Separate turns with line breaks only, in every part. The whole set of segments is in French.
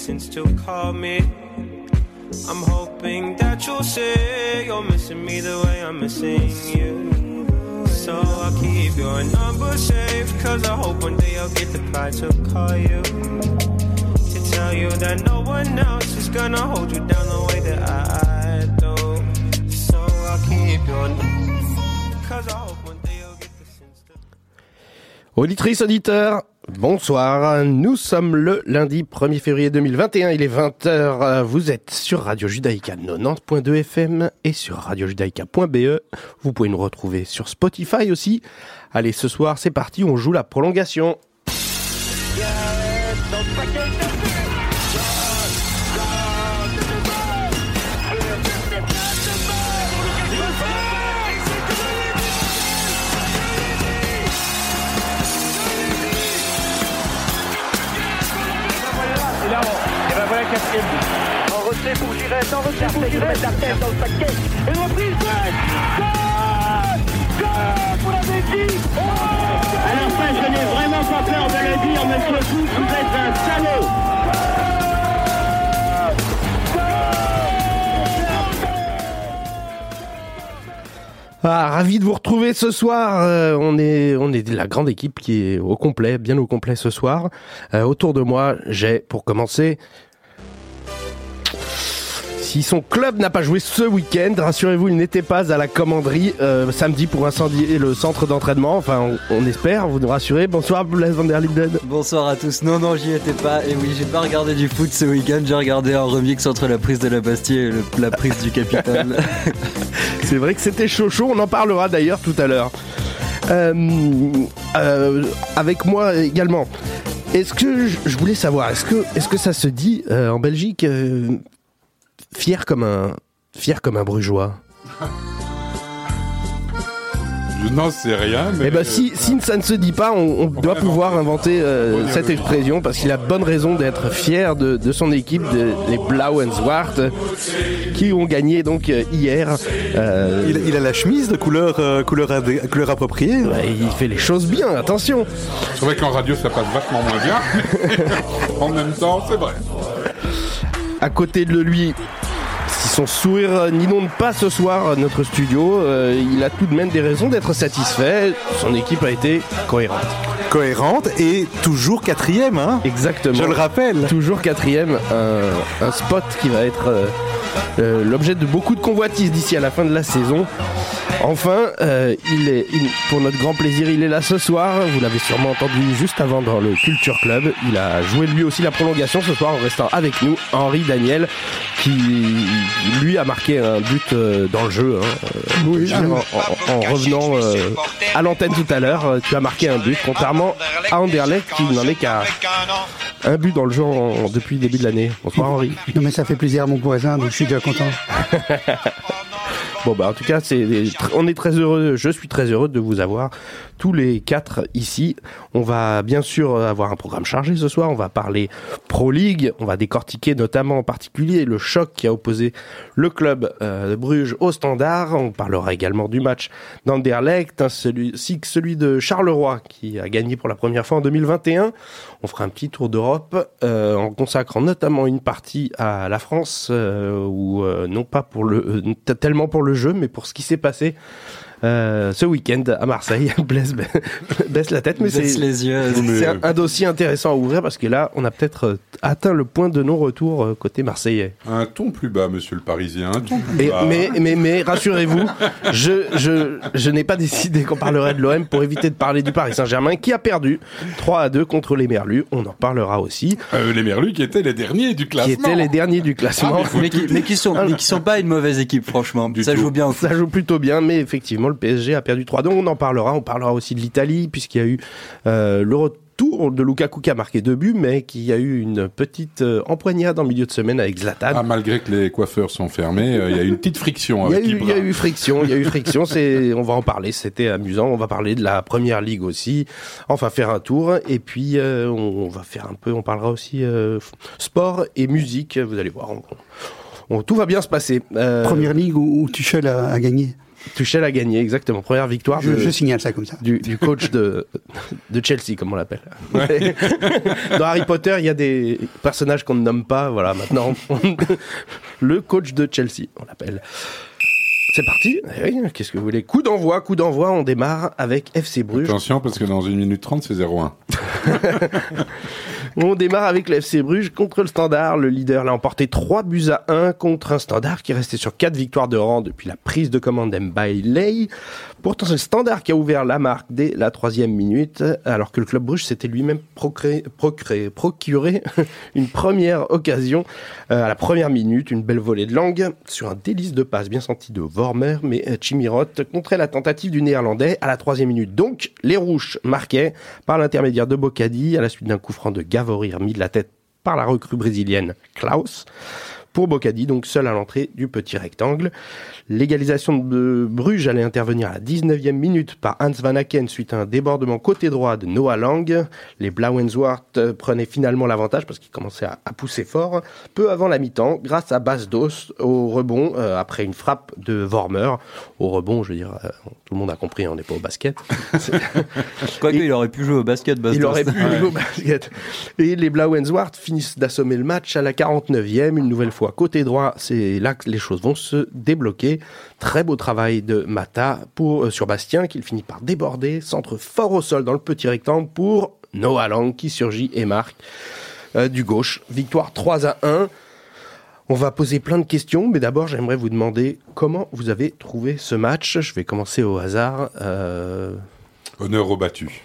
and still call me. I'm hoping that you'll say you're missing me the way I'm missing you. So I'll keep your number safe, cause I hope one day I'll get the pride to call you, to tell you that no one else is gonna hold you down the way that I do. So I'll keep your number safe, cause I hope one day I'll get the sense to...
Auditrices, auditeurs, bonsoir. Nous sommes le lundi 1er février 2021, il est 20h. Vous êtes sur Radio Judaïka 90.2 FM et sur radiojudaïka.be. Vous pouvez nous retrouver sur Spotify aussi. Allez, ce soir, c'est parti, on joue la prolongation.
En retrait pour Giresse, la tête dans le paquet. Et une reprise Goal pour la Belgique. Alors ça, je n'ai vraiment pas peur de le dire, monsieur Foot, vous êtes un salaud.
Ravi de vous retrouver ce soir. On est la grande équipe qui est au complet, bien au complet ce soir. Autour de moi, j'ai, pour commencer, si son club n'a pas joué ce week-end, rassurez-vous, il n'était pas à la commanderie samedi pour incendier le centre d'entraînement. Enfin, on espère, vous nous rassurez. Bonsoir Blaise van der Linden.
Bonsoir à tous. Non, j'y étais pas. Et oui, j'ai pas regardé du foot ce week-end. J'ai regardé un remix entre la prise de la Bastille et la prise du Capitole.
C'est vrai que c'était chaud. On en parlera d'ailleurs tout à l'heure. Avec moi également. Est-ce que je voulais savoir, est-ce que ça se dit en Belgique fier comme un Brugeois?
Je n'en sais rien, mais...
Eh ben, si ça ne se dit pas, on doit pouvoir inventer cette expression, parce qu'il a bonne raison d'être fier de son équipe, les Blauw-en-Zwart, qui ont gagné donc hier.
Il a la chemise de couleur appropriée.
Ouais, il fait les choses bien, attention.
C'est vrai qu'en radio, ça passe vachement moins bien. En même temps, c'est vrai.
À côté de lui, si son sourire n'inonde pas ce soir notre studio, il a tout de même des raisons d'être satisfait. Son équipe a été cohérente
et toujours 4e, hein.
Exactement.
Je le rappelle.
Toujours 4e, un spot qui va être l'objet de beaucoup de convoitises d'ici à la fin de la saison. Enfin, pour notre grand plaisir, il est là ce soir. Vous l'avez sûrement entendu juste avant dans le Culture Club. Il a joué lui aussi la prolongation ce soir en restant avec nous. Henri Daniel, qui lui a marqué un but dans le jeu. Oui, en revenant à l'antenne tout à l'heure, tu as marqué un but, contrairement à Anderlecht qui n'en est qu'à un but dans le jeu depuis le début de l'année. Bonsoir Henri.
Non mais ça fait plaisir à mon voisin, donc je suis déjà content.
Bon bah en tout cas on est très heureux, je suis très heureux de vous avoir tous les 4 ici. On va bien sûr avoir un programme chargé ce soir, on va parler Pro League, on va décortiquer notamment en particulier le choc qui a opposé le club de Bruges au Standard. On parlera également du match d'Anderlecht, ainsi que celui de Charleroi qui a gagné pour la première fois en 2021. On fera un petit tour d'Europe en consacrant notamment une partie à la France, non pas tellement pour le jeu, mais pour ce qui s'est passé ce week-end à Marseille. Blaise baisse la tête, mais
baisse les yeux.
C'est un dossier intéressant à ouvrir parce que là, on a peut-être atteint le point de non-retour côté marseillais.
Un ton plus bas, monsieur le Parisien, un ton plus bas.
Mais rassurez-vous, je n'ai pas décidé qu'on parlerait de l'OM pour éviter de parler du Paris Saint-Germain qui a perdu 3-2 contre les Merlus. On en parlera aussi.
Les Merlus qui étaient les derniers du classement.
Mais qui sont pas une mauvaise équipe, franchement. Ça joue bien.
Ça joue plutôt bien, mais effectivement, le PSG a perdu 3-2. On en parlera. On parlera aussi de l'Italie, puisqu'il y a eu le retour de Lukaku qui a marqué 2 buts, mais qu'il y a eu une petite empoignade en milieu de semaine avec Zlatan.
Ah, malgré que les coiffeurs sont fermés, il y a eu une petite friction avec Ibra.
Il y a eu friction. On va en parler. C'était amusant. On va parler de la Première Ligue aussi. Enfin, faire un tour. Et puis, on va faire un peu. On parlera aussi sport et musique. Vous allez voir. Tout va bien se passer.
Première Ligue où Tuchel a gagné.
Tuchel a gagné, exactement. Première victoire
Je signale ça comme ça.
du coach de Chelsea, comme on l'appelle. Ouais. Dans Harry Potter, il y a des personnages qu'on ne nomme pas. Voilà, maintenant, le coach de Chelsea, on l'appelle. C'est parti. Eh oui, qu'est-ce que vous voulez ? Coup d'envoi, on démarre avec FC Bruges.
Attention, parce que dans 1 minute 30, c'est 0-1.
On démarre avec le FC Bruges contre le Standard. Le leader l'a emporté 3-1 contre un Standard qui restait sur 4 victoires de rang depuis la prise de commande d'Mbaye. Pourtant, c'est le Standard qui a ouvert la marque dès la 3e minute, alors que le club Bruges s'était lui-même procuré une première occasion à la première minute. Une belle volée de Lang sur un délice de passe bien senti de Vormer, mais Chimirot contrait la tentative du Néerlandais à la 3e minute. Donc, les Rouges marquaient par l'intermédiaire de Bocadi à la suite d'un coup franc de Gavori remis de la tête par la recrue brésilienne Klaus. Pour Bocadi, donc seul à l'entrée du petit rectangle. L'égalisation de Bruges allait intervenir à la 19e minute par Hans Van Aken suite à un débordement côté droit de Noah Lang. Les Blauenzwart prenaient finalement l'avantage parce qu'ils commençaient à pousser fort peu avant la mi-temps grâce à Basdos au rebond après une frappe de Vormer. Au rebond, je veux dire, tout le monde a compris, on n'est pas au basket.
Quoique, il aurait pu jouer au basket, Bastos.
Il aurait pu jouer au basket. Et les Blauenzwart finissent d'assommer le match à la 49e, une nouvelle fois côté droit, c'est là que les choses vont se débloquer. Très beau travail de Mata sur Bastien, qu'il finit par déborder. Centre fort au sol dans le petit rectangle pour Noah Lang qui surgit et marque du gauche. Victoire 3-1. On va poser plein de questions, mais d'abord j'aimerais vous demander comment vous avez trouvé ce match. Je vais commencer au hasard.
Honneur au battu.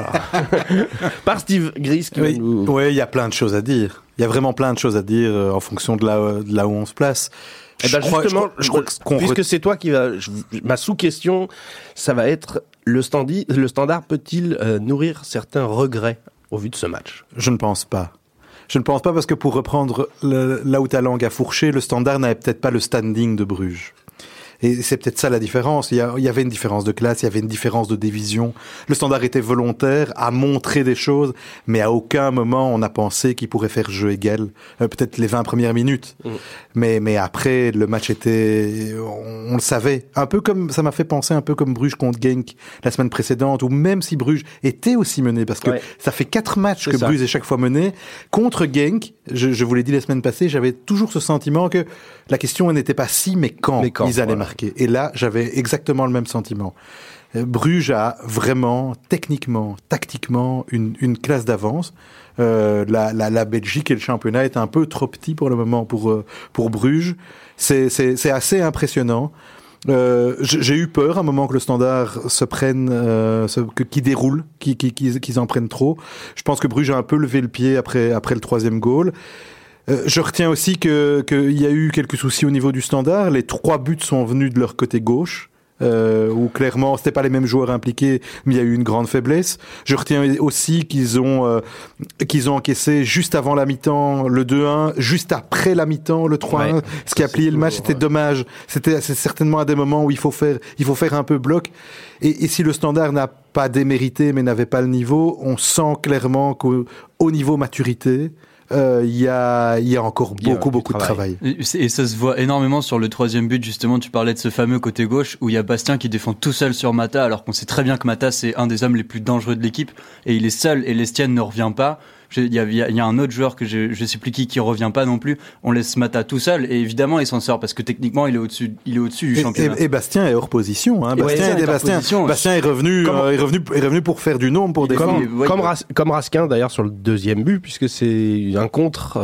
Par Steve Gris.
Oui, il y a plein de choses à dire. Il y a vraiment plein de choses à dire en fonction de là où on se place.
Eh ben justement, puisque c'est toi qui va... ma sous-question, ça va être le Standard peut-il nourrir certains regrets au vu de ce match ?
Je ne pense pas. Je ne pense pas parce que pour reprendre là où ta langue a fourché, le Standard n'avait peut-être pas le standing de Bruges. Et c'est peut-être ça la différence. Il y avait une différence de classe, il y avait une différence de division. Le Standard était volontaire à montrer des choses, mais à aucun moment on a pensé qu'il pourrait faire jeu égal. Peut-être les 20 premières minutes. Mais après, le match était... On le savait. Un peu comme... Ça m'a fait penser un peu comme Bruges contre Genk la semaine précédente, où même si Bruges était aussi mené, parce que ça fait 4 matchs que Bruges est chaque fois mené, contre Genk, je vous l'ai dit la semaine passée, j'avais toujours ce sentiment que la question n'était pas si, mais quand ils allaient marquer. Et là, j'avais exactement le même sentiment. Bruges a vraiment, techniquement, tactiquement, une classe d'avance. La Belgique et le championnat est un peu trop petit pour le moment pour Bruges. C'est assez impressionnant. J'ai eu peur à un moment que le Standard se prenne, qu'ils déroulent, qu'ils en prennent trop. Je pense que Bruges a un peu levé le pied après le 3e goal. Je retiens aussi qu'il y a eu quelques soucis au niveau du Standard. Les 3 buts sont venus de leur côté gauche, où clairement c'était pas les mêmes joueurs impliqués, mais il y a eu une grande faiblesse. Je retiens aussi qu'ils ont encaissé juste avant la mi-temps le 2-1, juste après la mi-temps le 3-1, ce qui a plié le match. C'était dommage. C'est certainement à des moments où il faut faire un peu bloc. Et si le Standard n'a pas démérité, mais n'avait pas le niveau, on sent clairement qu'au niveau maturité, il y a encore beaucoup de travail.
Et ça se voit énormément sur le 3e but, justement. Tu parlais de ce fameux côté gauche où il y a Bastien qui défend tout seul sur Mata, alors qu'on sait très bien que Mata c'est un des hommes les plus dangereux de l'équipe et il est seul et Lestienne ne revient pas. Il y a un autre joueur que je sais plus qui revient pas non plus. On laisse Mata tout seul et évidemment il s'en sort parce que techniquement il est au-dessus du championnat.
Et Bastien est hors position. Hein. Bastien est revenu pour faire du nombre, pour défendre.
Comme Raskin d'ailleurs sur le 2e but, puisque c'est un contre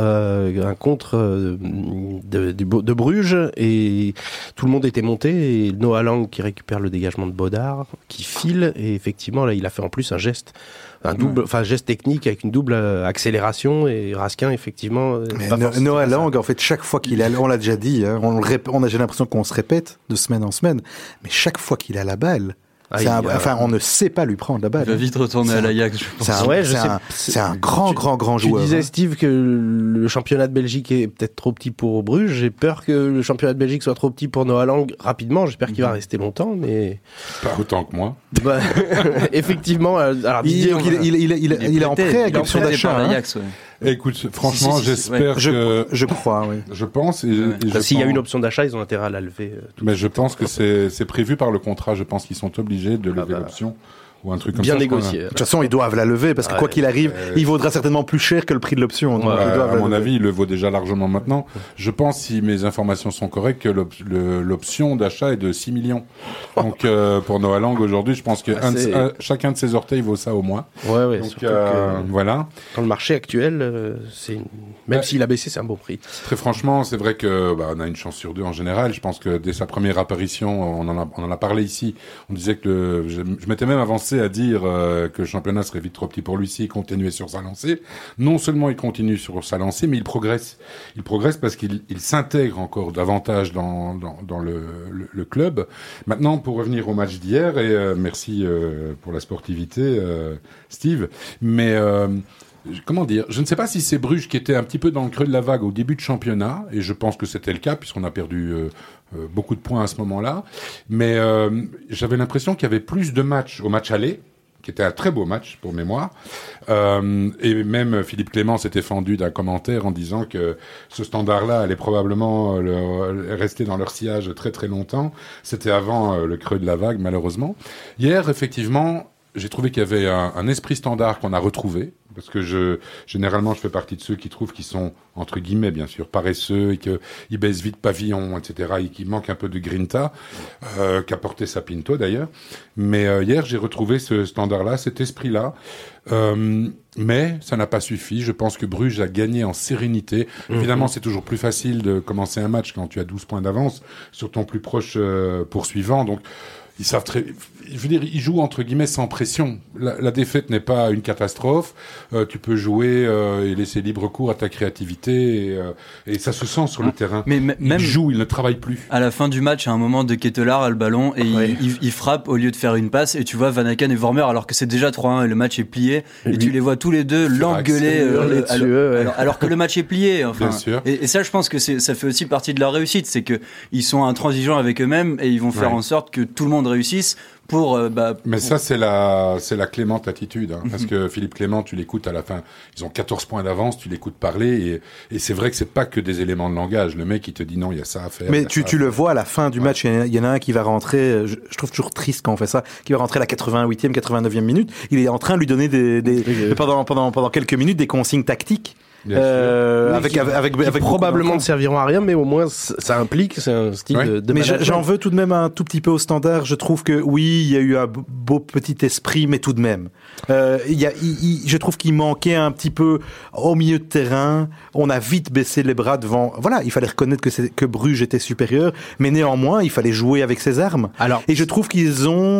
de Bruges et tout le monde était monté et Noah Lang qui récupère le dégagement de Bodard qui file et effectivement là il a fait en plus un geste technique avec une double accélération et Raskin effectivement.
Noah Lang en fait chaque fois qu'il est, on l'a déjà dit, hein, j'ai l'impression qu'on se répète de semaine en semaine, mais chaque fois qu'il a la balle. On ne sait pas lui prendre la balle.
Il va vite retourner à l'Ajax, je pense.
C'est un grand joueur.
Tu disais, Steve, que le championnat de Belgique est peut-être trop petit pour Bruges. J'ai peur que le championnat de Belgique soit trop petit pour Noah Lang rapidement. J'espère qu'il va rester longtemps, mais...
Pas autant que moi.
Effectivement. Alors,
il est en prêt avec option d'achat.
Écoute, franchement,
Si,
j'espère que...
Je crois, oui.
Je pense.
S'il y a une option d'achat, ils ont intérêt à la lever.
Mais je pense que c'est prévu par le contrat. Je pense qu'ils sont obligés de lever l'option. Ou un truc comme
bien
ça.
négocié.
De toute façon, ils doivent la lever parce que quoi qu'il arrive, il vaudra certainement plus cher que le prix de l'option. Donc ils doivent
à
la
mon
lever.
avis, il le vaut déjà largement maintenant. Je pense, si mes informations sont correctes, que l'option d'achat est de 6 millions. Donc, pour Noah Lang, aujourd'hui, je pense que chacun de ses orteils vaut ça au moins.
Ouais,
Donc,
surtout que
voilà.
dans le marché actuel, même s'il a baissé, c'est un bon prix.
Très franchement, c'est vrai que on a une chance sur deux en général. Je pense que dès sa première apparition, on en a parlé ici. On disait que je m'étais même avancé à dire que le championnat serait vite trop petit pour lui s'il continuait sur sa lancée. Non seulement il continue sur sa lancée, mais il progresse. Il progresse parce qu'il s'intègre encore davantage dans le club. Maintenant, pour revenir au match d'hier, et merci pour la sportivité, Steve, mais comment dire, je ne sais pas si c'est Bruges qui était un petit peu dans le creux de la vague au début de championnat, et je pense que c'était le cas puisqu'on a perdu beaucoup de points à ce moment-là, mais j'avais l'impression qu'il y avait plus de matchs au match aller, qui était un très beau match pour mémoire, et même Philippe Clément s'était fendu d'un commentaire en disant que ce standard-là allait probablement rester dans leur sillage très très longtemps. C'était avant le creux de la vague, malheureusement. Hier, effectivement, j'ai trouvé qu'il y avait un esprit standard qu'on a retrouvé, parce que généralement, je fais partie de ceux qui trouvent qu'ils sont, entre guillemets, bien sûr, paresseux, et qu'ils baissent vite pavillon, etc., et qu'il manque un peu de grinta, qu'a porté Sapinto, d'ailleurs. Mais hier, j'ai retrouvé ce standard-là, cet esprit-là. Mais ça n'a pas suffi. Je pense que Bruges a gagné en sérénité. Évidemment, c'est toujours plus facile de commencer un match quand tu as 12 points d'avance sur ton plus proche poursuivant. Donc, ils savent je veux dire, ils jouent entre guillemets sans pression. La défaite n'est pas une catastrophe. Tu peux jouer et laisser libre cours à ta créativité et ça se sent sur le terrain.
Mais même
ils jouent, ils ne travaillent plus.
À la fin du match, à un moment, De Ketelaar a le ballon et il frappe au lieu de faire une passe et tu vois Van Aken et Vormer alors que c'est déjà 3-1 et le match est plié et tu les vois tous les deux l'engueuler alors que le match est plié. Enfin,
bien sûr.
Et ça, je pense que ça fait aussi partie de leur réussite, c'est que ils sont intransigeants avec eux-mêmes et ils vont faire en sorte que tout le monde réussisse.
Mais ça, c'est la Clémente attitude, hein, parce que Philippe Clément, tu l'écoutes à la fin, ils ont 14 points d'avance, tu l'écoutes parler, et c'est vrai que c'est pas que des éléments de langage. Le mec, il te dit non, il y a ça à faire.
Mais tu le vois à la fin du match, il y en a un qui va rentrer, je trouve toujours triste quand on fait ça, qui va rentrer à la 88e, 89e minute, il est en train de lui donner pendant quelques minutes des consignes tactiques. Avec
probablement ne serviront à rien, mais au moins ça implique, c'est un style de
mais
management.
j'en veux tout de même un tout petit peu au Standard. Je trouve que oui, il y a eu un beau petit esprit, mais tout de même, je trouve qu'il manquait un petit peu au milieu de terrain. On a vite baissé les bras devant. Voilà, il fallait reconnaître que Bruges était supérieur, mais néanmoins, il fallait jouer avec ses armes. Et je trouve qu'ils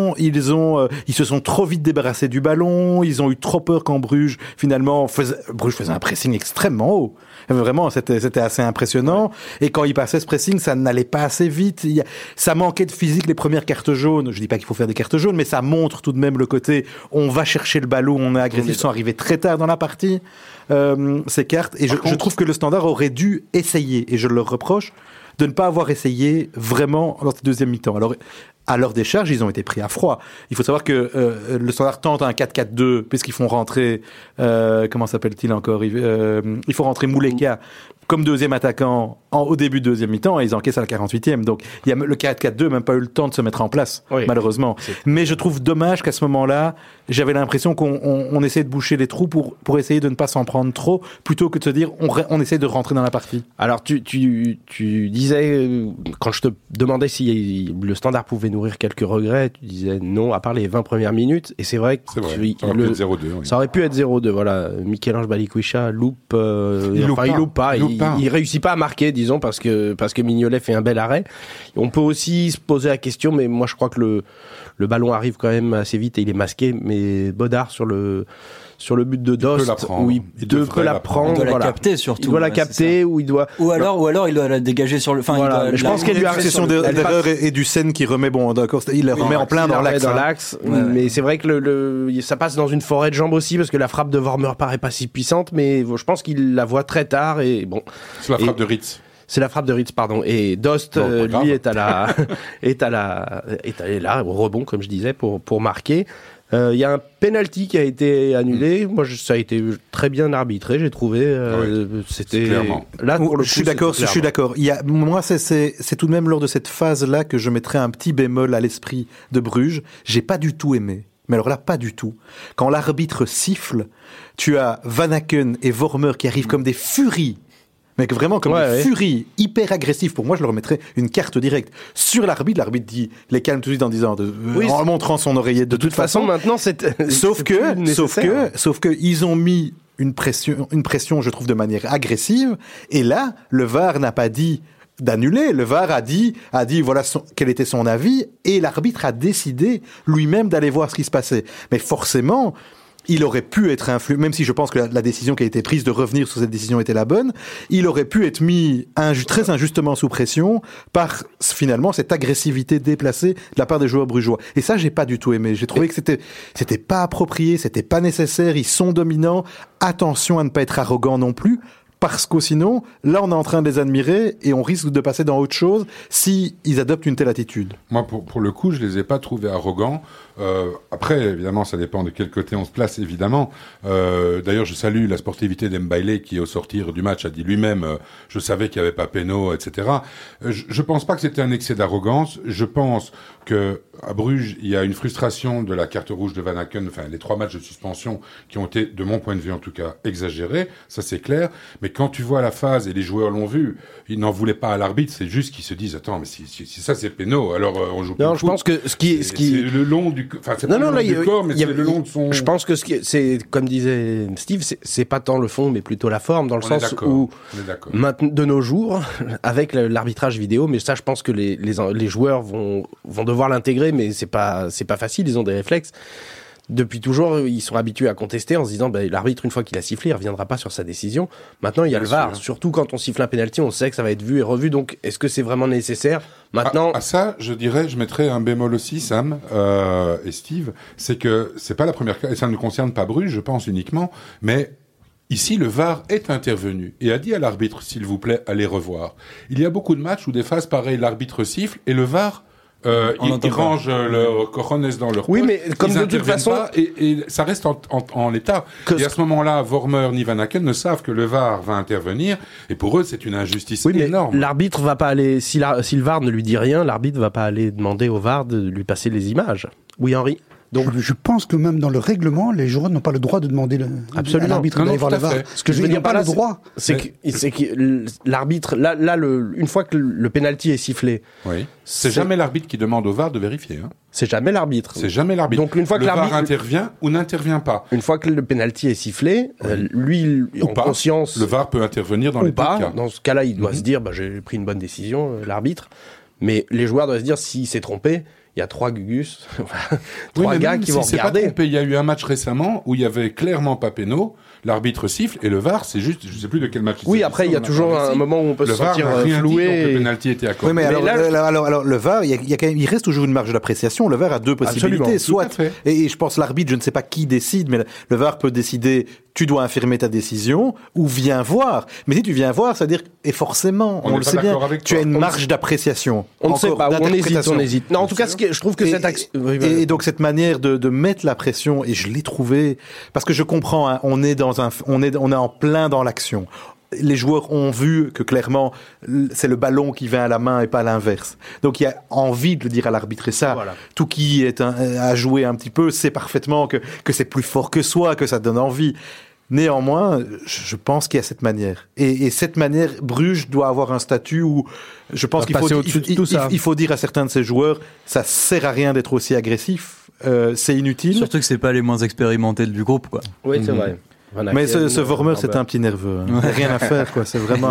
se sont trop vite débarrassés du ballon. Ils ont eu trop peur quand Bruges finalement Bruges faisait un pressing extrêmement haut. Vraiment, c'était assez impressionnant. Et quand il passait ce pressing, ça n'allait pas assez vite. Ça manquait de physique, les premières cartes jaunes. Je dis pas qu'il faut faire des cartes jaunes, mais ça montre tout de même le côté, on va chercher le ballon, on est agressif, ils sont arrivés très tard dans la partie, ces cartes. Et je trouve que le Standard aurait dû essayer, et je leur reproche, de ne pas avoir essayé vraiment dans cette deuxième mi-temps. Alors, à leur décharge, ils ont été pris à froid. Il faut savoir que le Standard tente un 4-4-2 puisqu'ils font rentrer comment s'appelle-t-il encore il faut rentrer Mouleka comme deuxième attaquant au début de deuxième mi-temps et ils encaissent à la 48e. Donc il y a le 4-4-2 même pas eu le temps de se mettre en place, malheureusement. Mais je trouve dommage qu'à ce moment-là, j'avais l'impression qu'on essayait de boucher les trous pour essayer de ne pas s'en prendre trop, plutôt que de se dire on essaie de rentrer dans la partie.
Alors tu disais, quand je te demandais si le Standard pouvait nourrir quelques regrets, tu disais non, à part les 20 premières minutes, et c'est vrai que
ça aurait pu être 0-2. Oui.
Ça aurait pu être 0-2, voilà. Michel-Ange Balikwisha loupe, il loupe pas. Il réussit pas à marquer, disons, parce que Mignolet fait un bel arrêt. On peut aussi se poser la question, mais moi je crois que le ballon arrive quand même assez vite et il est masqué, mais Bodard sur le but de Dost, où il peut la prendre,
il doit la capter surtout.
Il doit la capter, ou il doit...
Ou alors il doit la dégager sur le... Enfin,
voilà. Mais je pense qu'il y a eu
une d'erreur et du Sen qui remet, il le remet en plein dans l'axe.
Mais c'est vrai que ça passe dans une forêt de jambes aussi, parce que la frappe de Vormer paraît pas si puissante, mais je pense qu'il la voit très tard et bon.
C'est la frappe de Ritz.
C'est la frappe de Ritz, pardon. Et Dost, lui, est là, au rebond, comme je disais, pour marquer. Il y a un penalty qui a été annulé. Moi, ça a été très bien arbitré, j'ai trouvé. C'était
clairement.
Là pour le coup,
je suis d'accord. Moi, c'est tout de même lors de cette phase-là que je mettrais un petit bémol à l'esprit de Bruges. J'ai pas du tout aimé. Mais alors là, pas du tout. Quand l'arbitre siffle, tu as Van Aken et Vormer qui arrivent comme des furies. Mais vraiment comme des furies, hyper agressives. Pour moi, je leur mettrais une carte directe sur l'arbitre. L'arbitre les calme tout de suite en disant, en montrant son oreillette. De toute façon,
maintenant,
sauf que ils ont mis une pression, je trouve, de manière agressive. Et là, le VAR n'a pas dit d'annuler. Le VAR a dit voilà quel était son avis, et l'arbitre a décidé lui-même d'aller voir ce qui se passait. Mais forcément, il aurait pu être influé, même si je pense que la décision qui a été prise de revenir sur cette décision était la bonne, il aurait pu être mis très injustement sous pression par finalement cette agressivité déplacée de la part des joueurs brugeois. Et ça, j'ai pas du tout aimé. J'ai trouvé que c'était pas approprié, c'était pas nécessaire, ils sont dominants. Attention à ne pas être arrogant non plus. Parce que sinon, là, on est en train de les admirer et on risque de passer dans autre chose si ils adoptent une telle attitude.
Moi, pour le coup, je les ai pas trouvés arrogants. Après, évidemment, ça dépend de quel côté on se place, évidemment. D'ailleurs, je salue la sportivité d'Mbailé qui, au sortir du match, a dit lui-même je savais qu'il n'y avait pas péno, etc. Je pense pas que c'était un excès d'arrogance. Je pense que à Bruges, il y a une frustration de la carte rouge de Van Aken, enfin les 3 matchs de suspension qui ont été, de mon point de vue en tout cas, exagérés, ça c'est clair. Mais quand tu vois la phase, et les joueurs l'ont vu, ils n'en voulaient pas à l'arbitre, c'est juste qu'ils se disent attends, mais si ça c'est péno, alors on joue plus.
Non, je pense que ce qui
c'est le long du, enfin c'est pas le long du corps, mais c'est le long de son.
Je pense que c'est comme disait Steve, c'est pas tant le fond, mais plutôt la forme, dans le sens où maintenant de nos jours, avec l'arbitrage vidéo, mais ça je pense que les joueurs vont devoir l'intégrer, mais c'est pas facile, ils ont des réflexes. Depuis toujours, ils sont habitués à contester en se disant l'arbitre, une fois qu'il a sifflé, il reviendra pas sur sa décision. Maintenant, il y a le VAR. Surtout quand on siffle un penalty, on sait que ça va être vu et revu. Donc, est-ce que c'est vraiment nécessaire? Maintenant,
à ça, je mettrais un bémol aussi, Sam et Steve, c'est que c'est pas la première cas, et ça ne concerne pas Bruges, je pense uniquement, mais ici, le VAR est intervenu et a dit à l'arbitre, s'il vous plaît, allez revoir. Il y a beaucoup de matchs où des phases pareilles, l'arbitre siffle et le VAR ils rangent leurs cojones dans leur poche.
Oui, mais comme de toute façon,
et ça reste en l'état. Et à ce moment-là, Vormer ni Van Aken ne savent que le VAR va intervenir, et pour eux, c'est une injustice énorme.
L'arbitre va pas aller, si le VAR ne lui dit rien, l'arbitre va pas aller demander au VAR de lui passer les images. Oui, Henri.
Donc, je pense que même dans le règlement, les joueurs n'ont pas le droit de demander à l'arbitre d'aller voir le VAR.
Ce que je veux dire par là, c'est que l'arbitre, là, une fois que le penalty est sifflé,
c'est jamais l'arbitre qui demande au VAR de vérifier. Hein.
C'est jamais l'arbitre.
C'est jamais l'arbitre.
Donc une fois que l'arbitre
VAR intervient ou n'intervient pas.
Une fois que le penalty est sifflé, lui, en conscience,
le VAR peut intervenir dans les deux cas.
Dans ce cas-là, il doit se dire, j'ai pris une bonne décision, l'arbitre. Mais les joueurs doivent se dire, s'il s'est trompé, il y a 3 Gugus, 3 gars qui vont regarder.
Pas trompé. Il y a eu un match récemment où il y avait clairement pas péno, l'arbitre siffle et le VAR, c'est juste, je sais plus de quel match.
Oui, après il y a toujours un moment où on peut se sentir floué.
Le penalty était accordé.
Oui, mais alors le VAR, il reste toujours une marge d'appréciation. Le VAR a 2 possibilités. Soit, et je pense l'arbitre, je ne sais pas qui décide, mais le VAR peut décider. Tu dois infirmer ta décision ou viens voir. Mais si tu viens voir, c'est-à-dire, et forcément, on le sait bien, tu as une marge d'appréciation.
On ne sait pas, on hésite. Non, en tout cas, je trouve que cette action...
Et donc, cette manière de mettre la pression, et je l'ai trouvé, parce que je comprends, hein, on est en plein dans l'action. Les joueurs ont vu que clairement c'est le ballon qui vient à la main et pas l'inverse. Donc il y a envie de le dire à l'arbitre et ça, tout qui est à jouer un petit peu sait parfaitement que c'est plus fort que soi, que ça donne envie. Néanmoins, je pense qu'il y a cette manière. Et cette manière, Bruges doit avoir un statut où je pense qu'il faut dire à certains de ces joueurs, ça sert à rien d'être aussi agressif, c'est inutile.
Surtout que c'est pas les moins expérimentés du groupe, quoi.
Oui, c'est vrai.
Mais ce Vormer, c'est un petit nerveux. Hein. Rien à faire, quoi. C'est vraiment.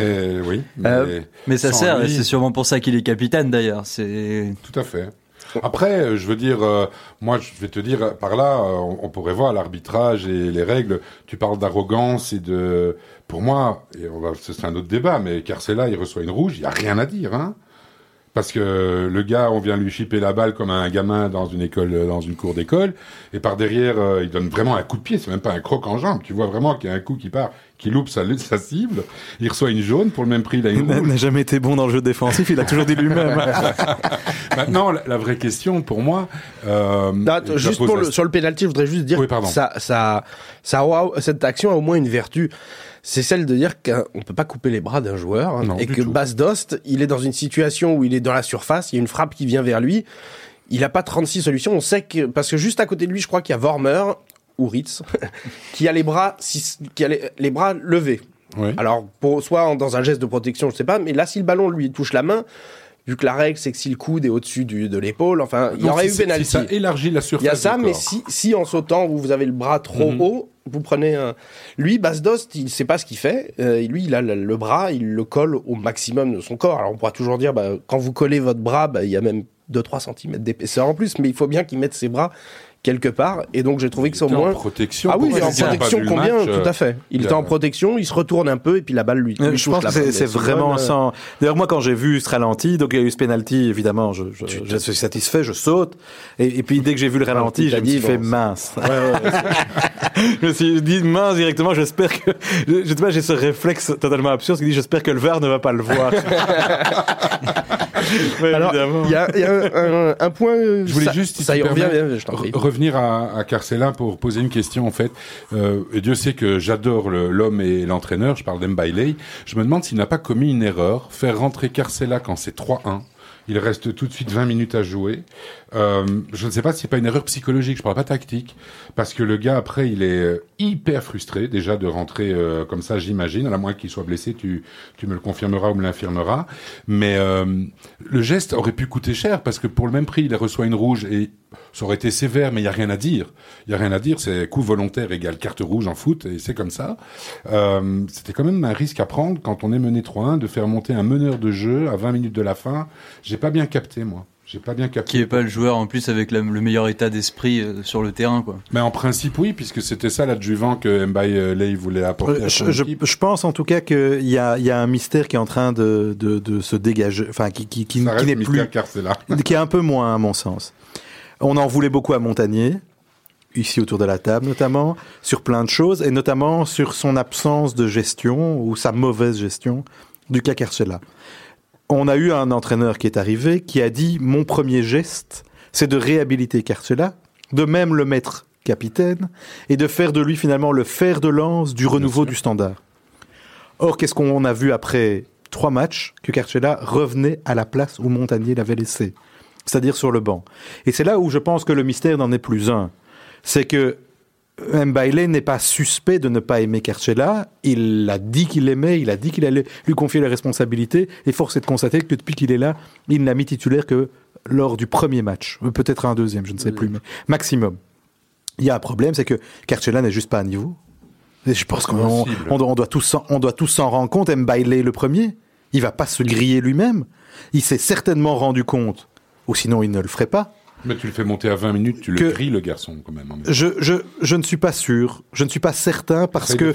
Mais ça sert, et c'est sûrement pour ça qu'il est capitaine, d'ailleurs. C'est
tout à fait. Après, je veux dire, moi, je vais te dire, par là, on pourrait voir l'arbitrage et les règles. Tu parles d'arrogance et de, pour moi, et c'est un autre débat, mais Carcella, il reçoit une rouge, il y a rien à dire, hein. parce que le gars, on vient lui chipper la balle comme un gamin dans une cour d'école, et par derrière, il donne vraiment un coup de pied, c'est même pas un croc en jambe, tu vois vraiment qu'il y a un coup qui loupe sa cible, il reçoit une jaune, pour le même prix, il a une rouge.
Il n'a jamais été bon dans le jeu défensif, il a toujours dit lui-même.
Maintenant, la vraie question, pour moi...
juste sur le pénalty, je voudrais juste dire que cette action a au moins une vertu. C'est celle de dire qu'on peut pas couper les bras d'un joueur, et que Bas Dost, il est dans une situation où il est dans la surface, il y a une frappe qui vient vers lui, il a pas 36 solutions, on sait que, parce que juste à côté de lui, je crois qu'il y a Vormer, ou Ritz, qui a les bras levés.
Oui.
Alors, soit dans un geste de protection, je sais pas, mais là, si le ballon lui touche la main, vu que la règle, c'est que si le coude est au-dessus de l'épaule, enfin, il y aurait eu pénalty.
Ça élargit la surface.
Il y a ça,
du
mais
corps.
si en sautant, vous avez le bras trop haut, vous prenez un... Lui, Bas Dost, il sait pas ce qu'il fait. Lui, il a le bras, il le colle au maximum de son corps. Alors, on pourra toujours dire, quand vous collez votre bras, il y a même 2-3 cm d'épaisseur en plus, mais il faut bien qu'il mette ses bras quelque part, et donc j'ai trouvé que c'est au moins...
en protection.
Ah oui, il est en protection tout à fait. Il était en protection, il se retourne un peu, et puis la balle lui touche
je pense que c'est vraiment sans... D'ailleurs, moi, quand j'ai vu ce ralenti, donc il y a eu ce penalty, évidemment, je suis satisfait, je saute, et puis dès que j'ai vu le ralenti, je me suis fait mince. Je me suis dit mince directement, j'espère que... Je sais pas, j'ai ce réflexe totalement absurde qui dit j'espère que le VAR ne va pas le voir.
Alors, il y a un point...
Je voulais juste,
ça y revient, je t'en prie.
Revenir à Carcela pour poser une question, en fait. Et Dieu sait que j'adore l'homme et l'entraîneur, je parle d'Mbailey. Je me demande s'il n'a pas commis une erreur, faire rentrer Carcela quand c'est 3-1. Il reste tout de suite 20 minutes à jouer. Je ne sais pas si c'est pas une erreur psychologique, je parle pas tactique, parce que le gars, après, il est hyper frustré, déjà, de rentrer comme ça, j'imagine, à la moins qu'il soit blessé, tu me le confirmeras ou me l'infirmeras. Mais le geste aurait pu coûter cher, parce que pour le même prix, il reçoit une rouge, et ça aurait été sévère, mais il y a rien à dire. Il y a rien à dire, c'est coup volontaire égale carte rouge en foot, et c'est comme ça. C'était quand même un risque à prendre, quand on est mené 3-1, de faire monter un meneur de jeu à 20 minutes de la fin. J'ai pas bien capté, moi. J'ai pas bien capté.
Qui est pas le joueur en plus avec le meilleur état d'esprit sur le terrain, quoi.
Mais en principe, oui, puisque c'était ça l'adjuvant que Mbaye voulait apporter à son équipe.
Je pense en tout cas qu'il y a un mystère qui est en train de se dégager, enfin qui n'est plus, qui est un peu moins à mon sens. On en voulait beaucoup à Montagnier, ici autour de la table notamment, sur plein de choses, et notamment sur son absence de gestion ou sa mauvaise gestion du cas Carcela. On a eu un entraîneur qui est arrivé, qui a dit « Mon premier geste, c'est de réhabiliter Carcela, de même le mettre capitaine, et de faire de lui finalement le fer de lance du renouveau du Standard. » Or, qu'est-ce qu'on a vu après 3 matchs? Que Carcela revenait à la place où Montagnier l'avait laissé, c'est-à-dire sur le banc. Et c'est là où je pense que le mystère n'en est plus un. C'est que Mbaye n'est pas suspect de ne pas aimer Carcela. Il a dit qu'il l'aimait, il a dit qu'il allait lui confier la responsabilité. Et force est de constater que depuis qu'il est là, il ne l'a mis titulaire que lors du premier match. Peut-être un deuxième, je ne sais plus, mais maximum. Il y a un problème, c'est que Carcela n'est juste pas à niveau. Et je pense qu'on doit tous s'en rendre compte. Mbaye le premier, il va pas se griller lui-même. Il s'est certainement rendu compte, ou sinon il ne le ferait pas.
Mais tu le fais monter à 20 minutes, tu le grilles le garçon quand même.
Je ne suis pas sûr, je ne suis pas certain parce que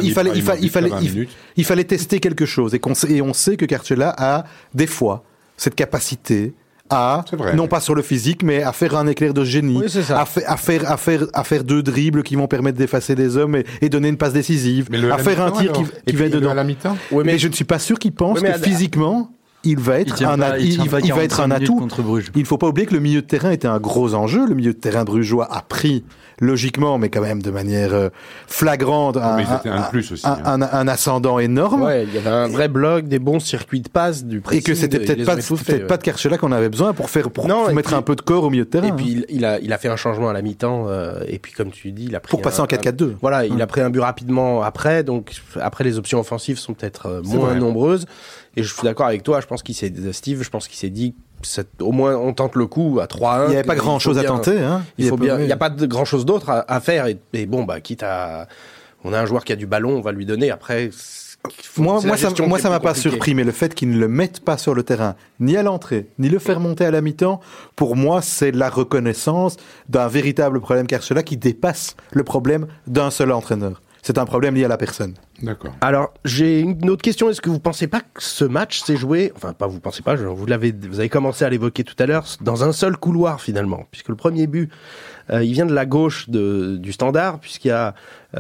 il fallait tester quelque chose et on sait que Carcela a des fois cette capacité à, non pas sur le physique, mais à faire un éclair de génie,
oui, à
faire 2 dribbles qui vont permettre d'effacer des hommes et donner une passe décisive, à faire un tir qui va dedans.
À la mi-temps.
Oui, mais je ne suis pas sûr qu'il pense que physiquement il va être un atout. Il ne faut pas oublier que le milieu de terrain était un gros enjeu. Le milieu de terrain brugeois a pris logiquement, mais quand même de manière flagrante, un ascendant énorme.
Ouais, il y avait un vrai bloc, des bons circuits de passe, du pressing.
Et que c'était peut-être pas de Carcela qu'on avait besoin pour mettre un peu de corps au milieu de terrain.
Et puis il a fait un changement à la mi-temps. Et puis comme tu dis, il a pris
pour passer en 4-4-2.
Voilà, il a pris un but rapidement après. Donc après, les options offensives sont peut-être moins nombreuses. Et je suis d'accord avec toi, je pense qu'il s'est dit, au moins on tente le coup à 3-1.
Il n'y avait pas grand-chose à tenter. Hein.
Il n'y a pas de grand-chose d'autre à faire. Et bon, quitte à... On a un joueur qui a du ballon, on va lui donner. Après,
moi ça m'a pas surpris, mais le fait qu'ils ne le mettent pas sur le terrain, ni à l'entrée, ni le faire monter à la mi-temps, pour moi, c'est la reconnaissance d'un véritable problème Carcela qui dépasse le problème d'un seul entraîneur. C'est un problème lié à la personne.
D'accord.
Alors, j'ai une autre question. Est-ce que vous pensez pas que ce match s'est joué, enfin, pas vous pensez pas, vous avez commencé à l'évoquer tout à l'heure, dans un seul couloir finalement, puisque le premier but, il vient de la gauche du Standard, puisqu'il y a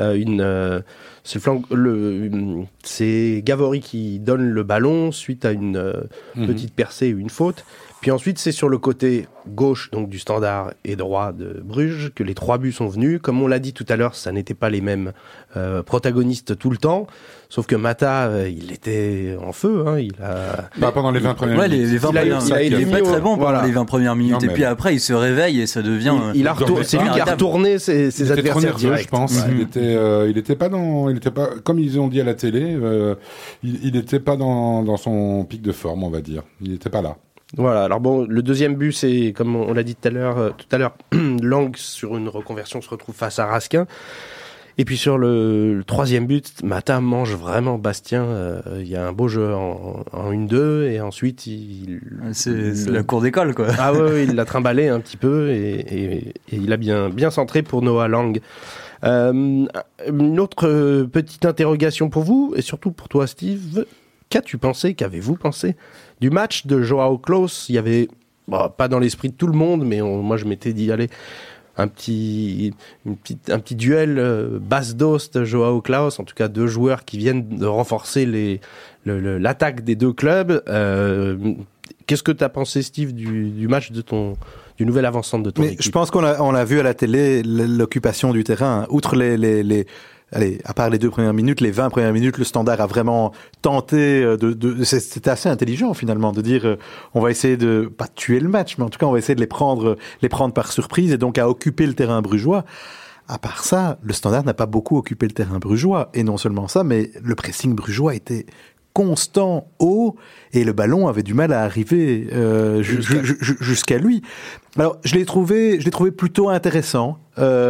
c'est Gavory qui donne le ballon suite à une petite percée ou une faute. Puis ensuite, c'est sur le côté gauche donc du Standard et droit de Bruges que les 3 buts sont venus. Comme on l'a dit tout à l'heure, ça n'était pas les mêmes protagonistes tout le temps. Sauf que Mata, il était en feu. Hein,
pendant les 20 premières minutes.
Les 20 premières minutes. Il est pas très bon pendant les 20 premières minutes. Et puis après, il se réveille et ça devient...
c'est lui qui a retourné ses adversaires directs.
Je pense. Ouais. Il était pas comme ils ont dit à la télé, il était pas dans son pic de forme, on va dire. Il était pas là.
Voilà, alors bon, le deuxième but, c'est, comme on l'a dit tout à l'heure, Lang, sur une reconversion, se retrouve face à Raskin. Et puis sur le troisième but, Mata mange vraiment Bastien. Il y a un beau jeu en 1-2, et ensuite,
c'est la cour d'école, quoi.
Ah ouais, il l'a trimballé un petit peu, et il a bien centré pour Noah Lang. Une autre petite interrogation pour vous, et surtout pour toi, Steve. Qu'avez-vous pensé du match de Joao Klaus? Il y avait, pas dans l'esprit de tout le monde, mais moi je m'étais dit, allez, un petit duel Bas Dost, Joao Klaus, en tout cas 2 joueurs qui viennent de renforcer l'attaque des 2 clubs. Qu'est-ce que tu as pensé, Steve, du match du nouvel avant-centre de ton équipe?
Je pense qu'on a vu à la télé l'occupation du terrain. Outre à part les 2 premières minutes, les 20 premières minutes, le Standard a vraiment tenté c'était assez intelligent finalement de dire on va essayer de pas tuer le match, mais en tout cas on va essayer de les prendre par surprise, et donc à occuper le terrain brugeois. À part ça, le Standard n'a pas beaucoup occupé le terrain brugeois, et non seulement ça, mais le pressing brugeois était constant haut, et le ballon avait du mal à arriver jusqu'à lui. Alors je l'ai trouvé plutôt intéressant.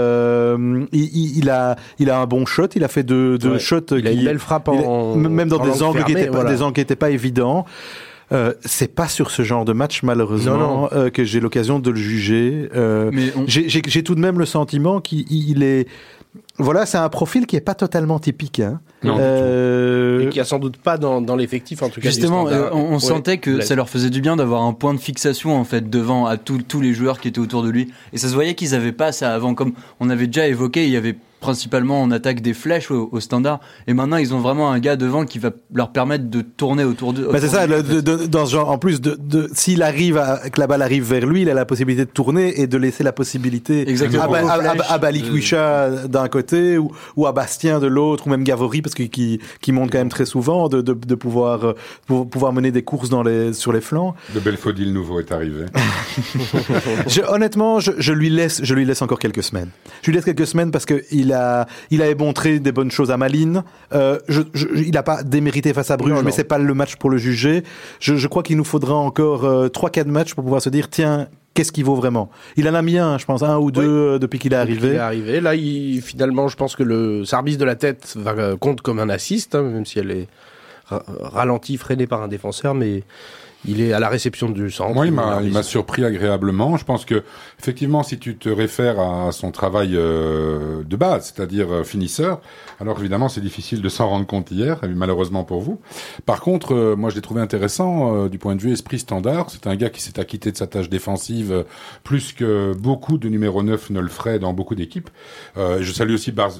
Il a un bon shot, il a fait deux shots.
Il a une belle frappe
même dans des angles
fermée,
qui étaient pas évidents. C'est pas sur ce genre de match malheureusement que j'ai l'occasion de le juger. J'ai tout de même le sentiment qu'il est... Voilà, c'est un profil qui est pas totalement typique, hein.
Et qui a sans doute pas dans l'effectif, en tout cas.
Justement, on sentait que ça leur faisait du bien d'avoir un point de fixation, en fait, devant à tous les joueurs qui étaient autour de lui. Et ça se voyait qu'ils avaient pas ça avant, comme on avait déjà évoqué, il y avait principalement en attaque des flèches au Standard, et maintenant ils ont vraiment un gars devant qui va leur permettre de tourner autour d'eux.
C'est ça, dans ce genre, en plus s'il arrive que la balle arrive vers lui, il a la possibilité de tourner et de laisser la possibilité à Balikwisha d'un côté ou à Bastien de l'autre, ou même Gavory, parce qui monte quand même très souvent, de pouvoir mener des courses sur les flancs.
De Belfodil nouveau est arrivé.
Honnêtement, je lui laisse encore quelques semaines. Je lui laisse quelques semaines parce que il avait montré des bonnes choses à Malines. Il n'a pas démérité face à Bruges, mais c'est pas le match pour le juger. Je crois qu'il nous faudra encore 3-4 matchs pour pouvoir se dire, tiens, qu'est-ce qu'il vaut vraiment? Il en a mis un, je pense, 1 ou 2 depuis qu'il est arrivé.
Là, finalement, je pense que le service de la tête compte comme un assist, hein, même si elle est ralentie, freinée par un défenseur, mais il est à la réception du centre.
Moi, il m'a surpris agréablement. Je pense que, effectivement, si tu te réfères à son travail de base, c'est-à-dire finisseur, alors évidemment, c'est difficile de s'en rendre compte hier, malheureusement pour vous. Par contre, moi, je l'ai trouvé intéressant du point de vue esprit Standard. C'est un gars qui s'est acquitté de sa tâche défensive plus que beaucoup de numéro 9 ne le feraient dans beaucoup d'équipes. Je salue aussi Bas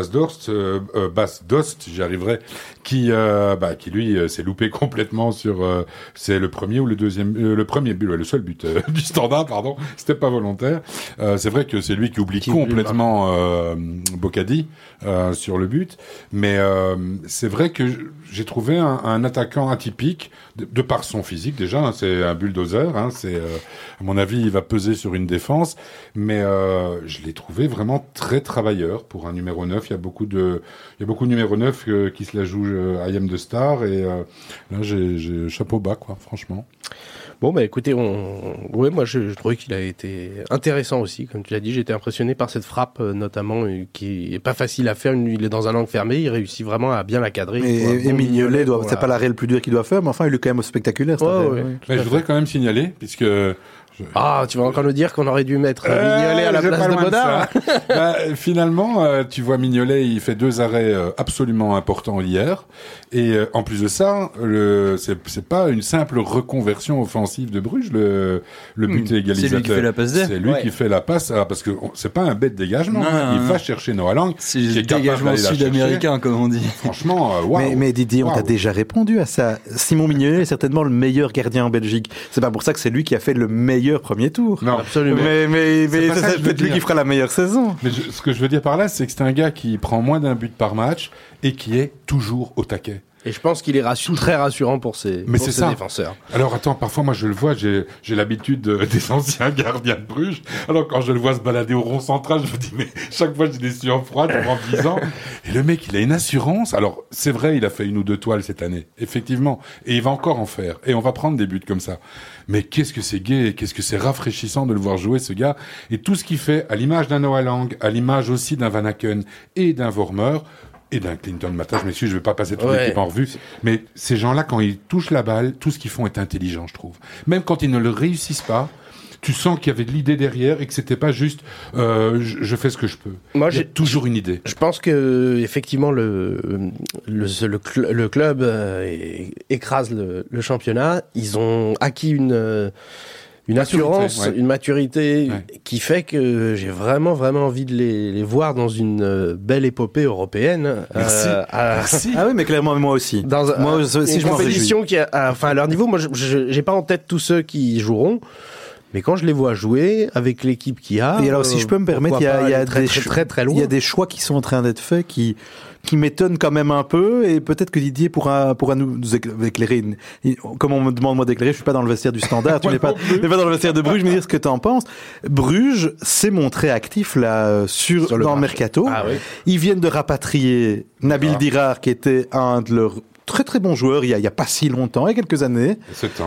Dost, j'y arriverai, qui lui s'est loupé complètement sur c'est le premier ou le deuxième, le premier but, le seul but du Standard, pardon, c'était pas volontaire. C'est vrai que c'est lui qui oublie complètement Bocadi sur le but, mais c'est vrai que j'ai trouvé un attaquant atypique de par son physique déjà, hein, c'est un bulldozer, hein, c'est à mon avis il va peser sur une défense, mais je l'ai trouvé vraiment très travailleur pour un numéro 9. Il y a beaucoup de numéros 9 qui se la jouent I am the star, et là j'ai chapeau bas, quoi, franchement.
Bon, bah écoutez, moi je trouvais qu'il a été intéressant aussi, comme tu l'as dit. J'étais impressionné par cette frappe, notamment, qui est pas facile à faire. Il est dans un angle fermé, il réussit vraiment à bien la cadrer.
Et Mignolet, c'est pas l'arrêt le plus dur qu'il doit faire, mais enfin il est quand même spectaculaire.
Mais je voudrais quand même signaler, puisque
Ah, tu vas encore nous dire qu'on aurait dû mettre Mignolet à la place de Bodard.
Finalement, tu vois, Mignolet, il fait 2 arrêts absolument importants hier. Et en plus de ça, c'est pas une simple reconversion offensive de Bruges, le but égalisateur.
C'est lui qui fait la passe D.
C'est lui qui fait la passe, parce que c'est pas un bête dégagement. Il va chercher Noah Lang.
C'est le dégagement sud-américain, comme on dit.
Franchement, waouh.
Mais Didier, on t'a déjà répondu à ça. Simon Mignolet est certainement le meilleur gardien en Belgique. C'est pas pour ça que c'est lui qui a fait le meilleur premier tour.
Non, absolument.
Mais c'est peut-être lui qui fera la meilleure saison.
Mais ce que je veux dire par là, c'est que c'est un gars qui prend moins d'un but par match et qui est toujours au taquet.
Et je pense qu'il est très rassurant pour ses défenseurs.
Alors attends, parfois moi je le vois, j'ai l'habitude des anciens gardiens de Bruges. Alors quand je le vois se balader au rond central, je me dis mais chaque fois j'ai des sueurs froides pendant 10 ans. Et le mec, il a une assurance. Alors c'est vrai, il a fait 1 ou 2 toiles cette année, effectivement, et il va encore en faire. Et on va prendre des buts comme ça. Mais qu'est-ce que c'est gai, qu'est-ce que c'est rafraîchissant de le voir jouer, ce gars. Et tout ce qu'il fait, à l'image d'un Noah Lang, à l'image aussi d'un Van Aken et d'un Vormer, et d'un Clinton Mata, je m'excuse, je vais pas passer toute l'équipe en revue, mais ces gens-là, quand ils touchent la balle, tout ce qu'ils font est intelligent, je trouve. Même quand ils ne le réussissent pas, tu sens qu'il y avait de l'idée derrière et que c'était pas juste je fais ce que je peux. Moi, j'ai toujours une idée.
Je pense que effectivement le club écrase le championnat. Ils ont acquis une assurance, une maturité qui fait que j'ai vraiment envie de les voir dans une belle épopée européenne.
Merci. Merci.
Ah oui, mais clairement moi aussi.
Moi aussi, une compétition qui à leur niveau, moi j'ai pas en tête tous ceux qui joueront. Mais quand je les vois jouer avec l'équipe qu'il y a,
et alors si je peux me permettre, il y a
très loin.
Il y a des choix qui sont en train d'être faits qui m'étonnent quand même un peu, et peut-être que Didier pourra nous éclairer. Comme on me demande moi d'éclairer, je suis pas dans le vestiaire du Standard, tu n'es pas dans le vestiaire de Bruges, me dire ce que tu en penses. Bruges s'est montré actif là dans le mercato. Ah, oui. Ils viennent de rapatrier Nabil Dirar, qui était un de leurs très très bon joueur il y a pas si longtemps, il y a quelques années,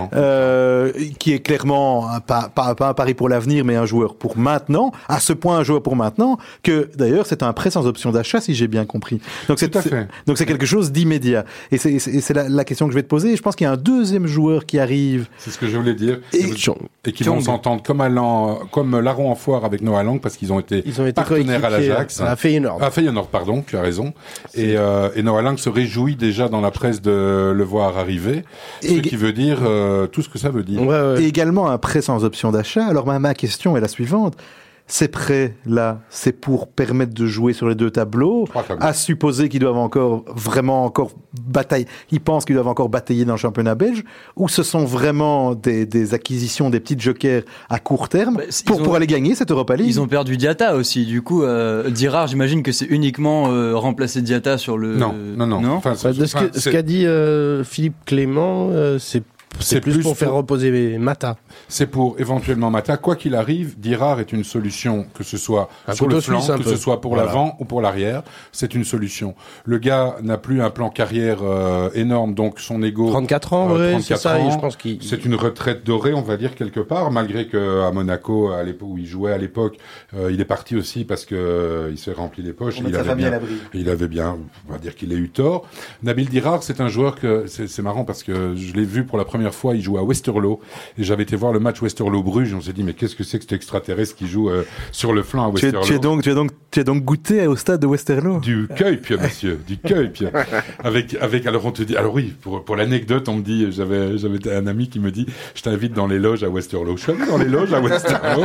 qui est clairement pas un pari pour l'avenir, mais un joueur pour maintenant, à ce point un joueur pour maintenant, que d'ailleurs c'est un prêt sans option d'achat si j'ai bien compris. Donc c'est quelque chose d'immédiat. Et c'est la question que je vais te poser. Je pense qu'il y a un deuxième joueur qui arrive.
C'est ce que je voulais dire. Et qui vont s'entendre comme larron en foire avec Noah Lang, parce qu'ils ont été partenaires à l'Ajax.
À
Feyenoord, pardon, tu as raison. Et Noah Lang se réjouit déjà dans la presse de le voir arriver, ce qui veut dire tout ce que ça veut dire.
Et également un prêt sans option d'achat. Alors ma question est la suivante. Ces prêts-là, c'est pour permettre de jouer sur les 2 tableaux, à supposer qu'ils doivent encore batailler, ils pensent qu'ils doivent encore batailler dans le championnat belge, ou ce sont vraiment des acquisitions, des petits jokers à court terme pour aller gagner cette Europa League.
Ils ont perdu Diatta aussi, du coup, Dirar, j'imagine que c'est uniquement remplacer Diatta sur le...
Non.
Enfin, ce qu'a dit Philippe Clément, c'est plus pour faire reposer Mata.
C'est pour éventuellement Mata. Quoi qu'il arrive, Dirar est une solution, que ce soit sur le flanc, que ce soit pour l'avant ou pour l'arrière. C'est une solution. Le gars n'a plus un plan carrière énorme, donc son ego...
34 ans, c'est ça. Et je pense
c'est une retraite dorée, on va dire, quelque part, malgré que à Monaco, à l'époque où il jouait à l'époque, il est parti aussi parce que il s'est rempli les poches. Il avait bien, on va dire qu'il a eu tort. Nabil Dirar, c'est un joueur que... C'est marrant parce que je l'ai vu pour la première fois, il jouait à Westerlo, et j'avais été voir le match Westerlo-Bruges, on s'est dit mais qu'est-ce que c'est que cet extraterrestre qui joue sur le flanc à Westerlo.
Tu es donc goûté au stade de Westerlo.
Du Kuip, monsieur, du Kuip. avec alors on te dit, alors oui, pour l'anecdote, on me dit, j'avais un ami qui me dit, je t'invite dans les loges à Westerlo. Je suis allé dans les loges à Westerlo,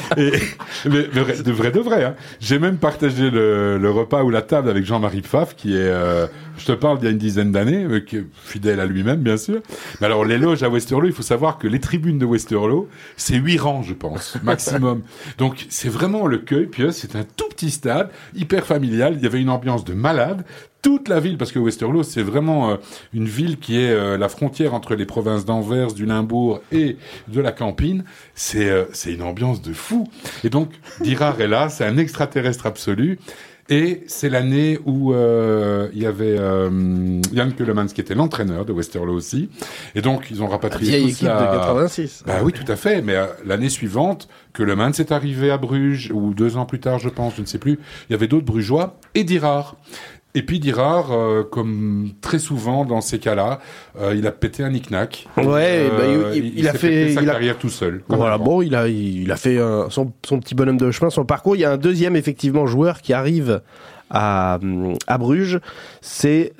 mais de vrai, hein. J'ai même partagé le repas ou la table avec Jean-Marie Pfaff, qui est, je te parle d'il y a une dizaine d'années, qui est fidèle à lui-même, bien sûr. Mais alors, les loges à Westerlo, il faut savoir que les tribunes de Westerlo, c'est 8 rangs, je pense, maximum. Donc, c'est vraiment le Kuip, c'est un tout petit stade, hyper familial, il y avait une ambiance de malade. Toute la ville, parce que Westerlo, c'est vraiment une ville qui est la frontière entre les provinces d'Anvers, du Limbourg et de la Campine. C'est une ambiance de fou. Et donc, Dirar est là, c'est un extraterrestre absolu. Et c'est l'année où il y avait Jan Keulemans qui était l'entraîneur de Westerlo aussi. Et donc, ils ont rapatrié
vieille équipe de 86.
Bah oui, tout à fait. Mais l'année suivante, Keulemans est arrivé à Bruges, ou 2 ans plus tard, je pense, je ne sais plus. Il y avait d'autres Brugeois et Dirar. Et puis Dirard, comme très souvent dans ces cas-là, il a pété un knick-knack.
Ouais, il a fait
sa carrière tout seul.
Voilà, bon, il a fait son petit bonhomme de chemin, son parcours. Il y a un deuxième effectivement joueur qui arrive à Bruges, c'est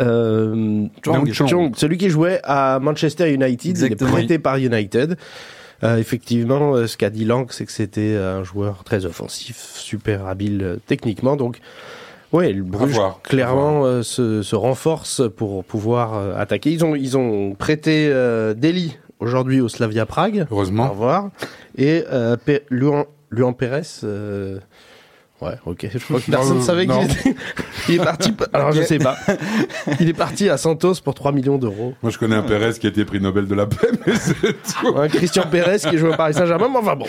Chong, celui qui jouait à Manchester United. Exactement. Il est prêté par United. Effectivement, ce qu'a dit Lang, c'est que c'était un joueur très offensif, super habile techniquement. Donc, ouais, le Bruges clairement se renforce pour pouvoir attaquer. Ils ont prêté Deli aujourd'hui au Slavia Prague.
Heureusement.
Au revoir. Et Luan Pérez. Ouais, ok. Je crois que personne ne savait qu'il est parti. Alors, je sais pas. Il est parti à Santos pour 3 millions d'euros.
Moi, je connais un Pérez qui a été prix Nobel de la paix, mais c'est tout.
Un Christian Pérez qui joue au Paris Saint-Germain, mais enfin bon.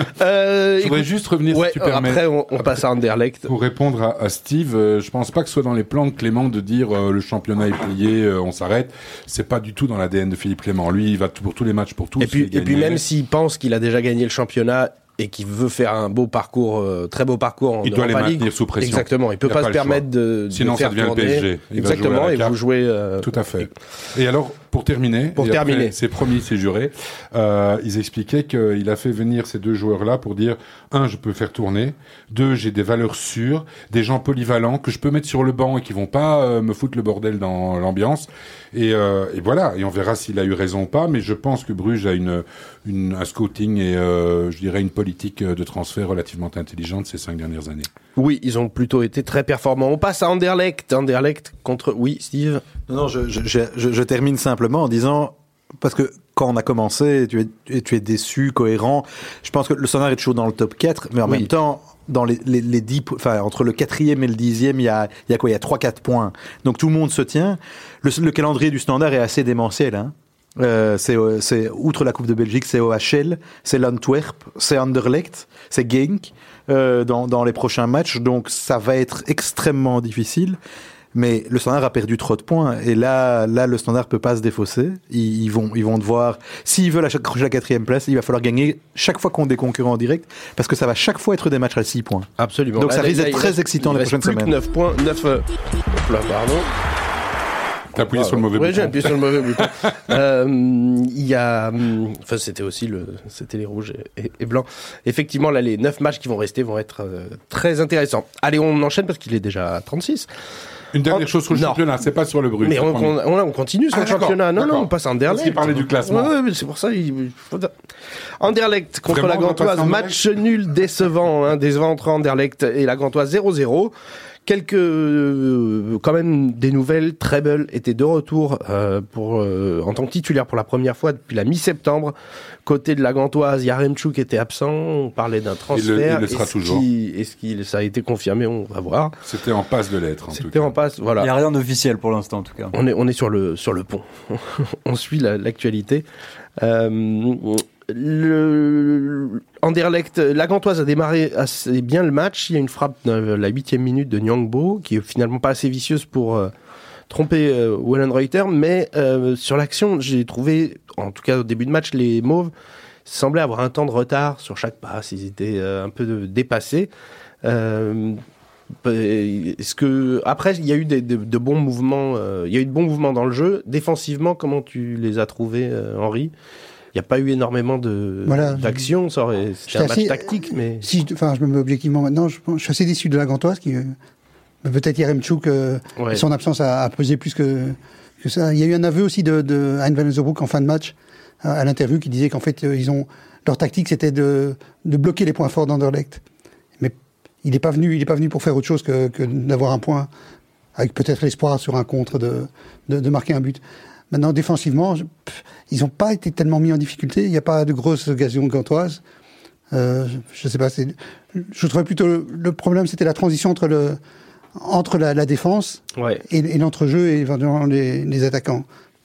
Je voudrais juste revenir, si tu permets.
Après, on passe à Anderlecht.
Pour répondre à Steve, je pense pas que ce soit dans les plans de Clément de dire le championnat est plié, on s'arrête. C'est pas du tout dans l'ADN de Philippe Clément. Lui, il va pour tous les matchs pour tous.
Et puis même s'il pense qu'il a déjà gagné le championnat, et qui veut faire un beau parcours, très beau parcours en Europa League.
Il doit les maintenir sous pression.
Exactement. Il peut pas se permettre de
sinon
faire
ça devient
tourner.
Le PSG.
Exactement. Et vous jouez.
Tout à fait. Et alors, pour terminer, c'est promis, c'est juré. Ils expliquaient qu'il a fait venir ces deux joueurs-là pour dire 1, je peux faire tourner. 2, j'ai des valeurs sûres, des gens polyvalents que je peux mettre sur le banc et qui vont pas me foutre le bordel dans l'ambiance. Et voilà. Et on verra s'il a eu raison ou pas. Mais je pense que Bruges a un scouting et je dirais une politique de transfert relativement intelligente ces 5 dernières années.
Oui, ils ont plutôt été très performants. On passe à Anderlecht. Anderlecht contre... Oui, Steve?
Non, je termine simplement en disant... Parce que quand on a commencé, tu es déçu, cohérent. Je pense que le Standard est toujours dans le top 4, mais en même temps... Dans les 10, enfin, entre le 4e et le 10e, il y a quoi? Il y a 3-4 points. Donc tout le monde se tient. Le calendrier du Standard est assez démentiel, hein. C'est outre la Coupe de Belgique, c'est OHL, c'est l'Antwerp, c'est Anderlecht, c'est Genk, dans les prochains matchs. Donc ça va être extrêmement difficile. Mais le Standard a perdu trop de points. Et là, le Standard peut pas se défausser. Ils vont devoir, s'ils veulent accrocher la 4e place, il va falloir gagner chaque fois contre des concurrents directs, parce que ça va chaque fois être des matchs à 6 points.
Absolument.
Donc ça risque d'être très excitant les prochaines semaines.
9 points, 9, là, pardon.
T'as appuyé sur le mauvais bouton.
Oui, j'ai appuyé sur le mauvais bouton. Il y a, enfin, c'était les rouges et blancs. Effectivement, là, les 9 matchs qui vont rester vont être très intéressants. Allez, on enchaîne parce qu'il est déjà 36.
Une dernière chose sur le championnat, c'est pas sur le Bruges.
Mais on continue sur le championnat. Non, on passe à Anderlecht.
Parce qu'il parlait du classement.
Oui, c'est pour ça. Anderlecht contre la Gantoise. Match nul décevant, décevant entre Anderlecht et la Gantoise 0-0. Quand même des nouvelles. Treble était de retour en tant que titulaire pour la première fois depuis la mi-septembre. Côté de la Gantoise, Yaremchuk était absent. On parlait d'un transfert.
Il le sera toujours.
Ça a été confirmé? On va voir.
C'était en passe de l'être.
C'était en passe. Voilà.
Il n'y a rien d'officiel pour l'instant, en tout cas.
On est sur le pont. On suit l'actualité. Anderlecht, la Gantoise a démarré assez bien le match. Il y a une frappe dans la 8e minute de Nyangbo qui est finalement pas assez vicieuse pour tromper Wellenreuter, mais sur l'action, j'ai trouvé, en tout cas au début de match, les Mauves semblaient avoir un temps de retard sur chaque passe. Ils étaient un peu dépassés. Est-ce que après il y a eu de bons mouvements, il y a eu de bons mouvements dans le jeu. Défensivement, comment tu les as trouvés, Henri? Il n'y a pas eu énormément d'actions, c'était un match tactique, mais...
je me mets objectivement maintenant, je suis assez déçu de la Gantoise, qui peut-être Yaremchuk, son absence a pesé plus que ça. Il y a eu un aveu aussi de Hein van Eysenbroek en fin de match, à l'interview, qui disait qu'en fait, leur tactique, c'était de bloquer les points forts d'Anderlecht. Mais il n'est pas venu pour faire autre chose que d'avoir un point, avec peut-être l'espoir sur un contre de marquer un but. Maintenant, défensivement, ils n'ont pas été tellement mis en difficulté. Il n'y a pas de grosses occasions gantoises. Je ne sais pas. Je trouvais plutôt le problème, c'était la transition entre la défense et l'entrejeu et éventuellement les attaquants.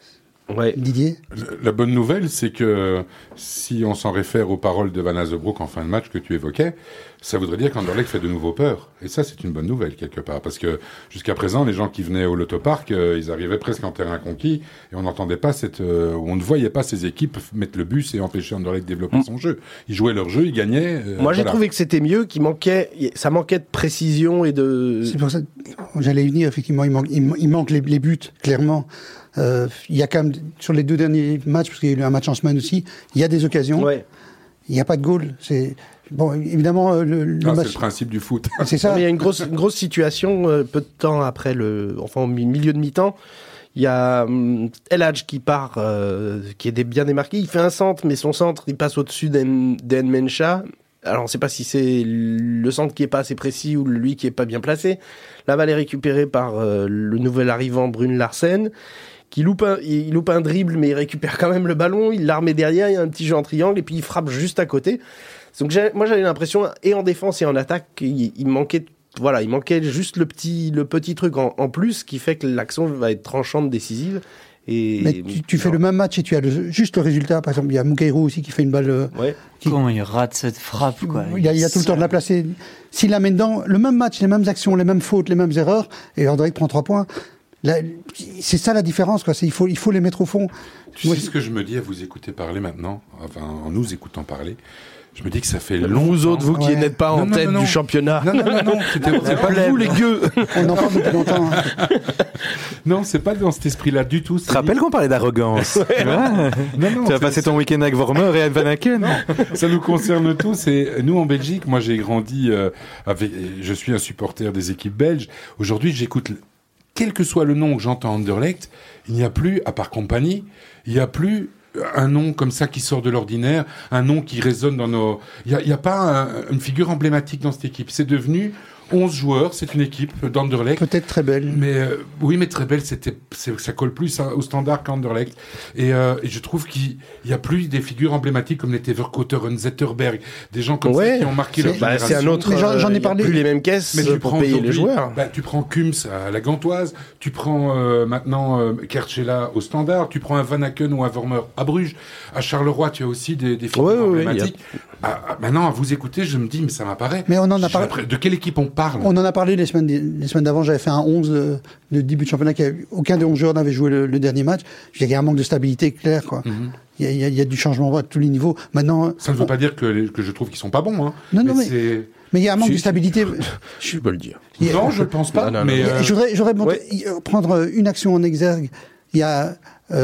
Ouais.
Didier.
La bonne nouvelle, c'est que si on s'en réfère aux paroles de Van Azebroek en fin de match que tu évoquais, ça voudrait dire qu'Anderlecht fait de nouveau peur. Et ça, c'est une bonne nouvelle, quelque part. Parce que jusqu'à présent, les gens qui venaient au Lotopark, ils arrivaient presque en terrain conquis et on n'entendait pas on ne voyait pas ces équipes mettre le bus et empêcher Anderlecht de développer son jeu. Ils jouaient leur jeu, ils gagnaient.
Moi, j'ai trouvé que c'était mieux, ça manquait de précision et de...
C'est pour ça que j'allais y venir, effectivement, il manque les buts, clairement. Il y a quand même, sur les 2 derniers matchs, parce qu'il y a eu un match en semaine aussi, il y a des occasions. Ouais. Il n'y a pas de goal. Bon, évidemment, le match...
C'est le principe du foot.
C'est ça.
Il y a une grosse situation, peu de temps après au milieu de mi-temps. Il y a El Hadj qui part, qui est bien démarqué. Il fait un centre, mais son centre, il passe au-dessus d'En Mencha. Alors, on ne sait pas si c'est le centre qui est pas assez précis ou lui qui est pas bien placé. La balle est récupérée par le nouvel arrivant Brune Larsen, qui il loupe un dribble, mais il récupère quand même le ballon. Il la remet derrière, il y a un petit jeu en triangle, et puis il frappe juste à côté. Donc, moi, j'avais l'impression, et en défense et en attaque, il manquait juste le petit truc en plus qui fait que l'action va être tranchante, décisive.
Mais tu fais le même match et tu as juste le résultat. Par exemple, il y a Mugueiro aussi qui fait une balle.
Comment il rate cette frappe, quoi.
Il y a tout le temps de la placer. S'il la met dedans, le même match, les mêmes actions, les mêmes fautes, les mêmes erreurs, et Anderlecht prend 3 points. C'est ça la différence, quoi. Il faut les mettre au fond.
Tu sais ce que je me dis à vous écouter parler maintenant, enfin en nous écoutant parler. Je me dis que ça fait longtemps.
Vous autres, vous qui n'êtes pas en tête du championnat.
Non. C'est pas
vous, les gueux.
On en parle depuis longtemps. Hein.
Non, c'est pas dans cet esprit-là du tout.
Tu te rappelles qu'on parlait d'arrogance? Non, tu vas passer ton week-end avec Vormer et Van Aken.
Ça nous concerne tous. Et nous, en Belgique, moi, j'ai grandi je suis un supporter des équipes belges. Aujourd'hui, j'écoute, quel que soit le nom que j'entends Anderlecht, il n'y a plus, à part Compagnie, il n'y a plus un nom comme ça qui sort de l'ordinaire, un nom qui résonne dans nos... Il y a pas une figure emblématique dans cette équipe. C'est devenu 11 joueurs, c'est une équipe d'Anderlecht.
Peut-être très belle.
Mais oui, mais très belle, ça colle plus au standard qu'Anderlecht. Et je trouve qu'il y a plus des figures emblématiques comme les Verkoter, Zetterberg, des gens comme ça qui ont marqué leur génération.
C'est un autre.
J'en ai parlé.
Plus les mêmes caisses pour payer les joueurs.
Tu prends Kums à la Gantoise, tu prends maintenant Kerchela au standard, tu prends un Van Aken ou un Vormer à Bruges, à Charleroi, tu as aussi des figures emblématiques. Maintenant, à vous écouter, je me dis, mais ça m'apparaît.
Mais on en a parlé.
De quelle équipe on parle?
On en a parlé les semaines d'avant. J'avais fait un 11 de début de championnat. Aucun des 11 joueurs n'avait joué le dernier match. Il y a un manque de stabilité clair, quoi. Il y a du changement à tous les niveaux. Maintenant,
ça ne veut pas dire que je trouve qu'ils sont pas bons, hein.
Non, mais il y a un manque de stabilité.
Je peux le dire.
Non, je pense pas.
Non.
Mais
j'aurais prendre une action en exergue. Il y a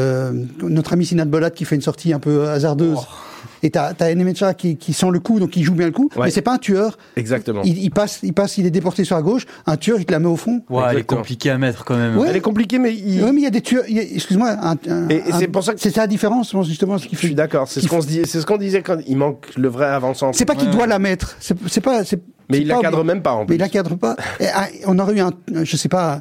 notre ami Sinat Bolat qui fait une sortie un peu hasardeuse. Et t'as Enemecha qui sent le coup, donc il joue bien le coup, mais c'est pas un tueur.
Exactement.
Il passe, il est déporté sur la gauche. Un tueur, il te la met au fond.
Ouais, elle est compliquée à mettre quand même.
Ouais.
Elle est compliquée, mais
oui, mais il y a des tueurs. Excuse-moi.
Et c'est pour ça que
c'est ça la différence, justement, ce qui fait.
Je suis d'accord. C'est ce qu'on disait quand il manque le vrai avant-centre.
C'est pas qu'il doit la mettre. C'est pas.
Mais il la cadre même pas, en plus.
Mais il la cadre pas. Et, on aurait eu je sais pas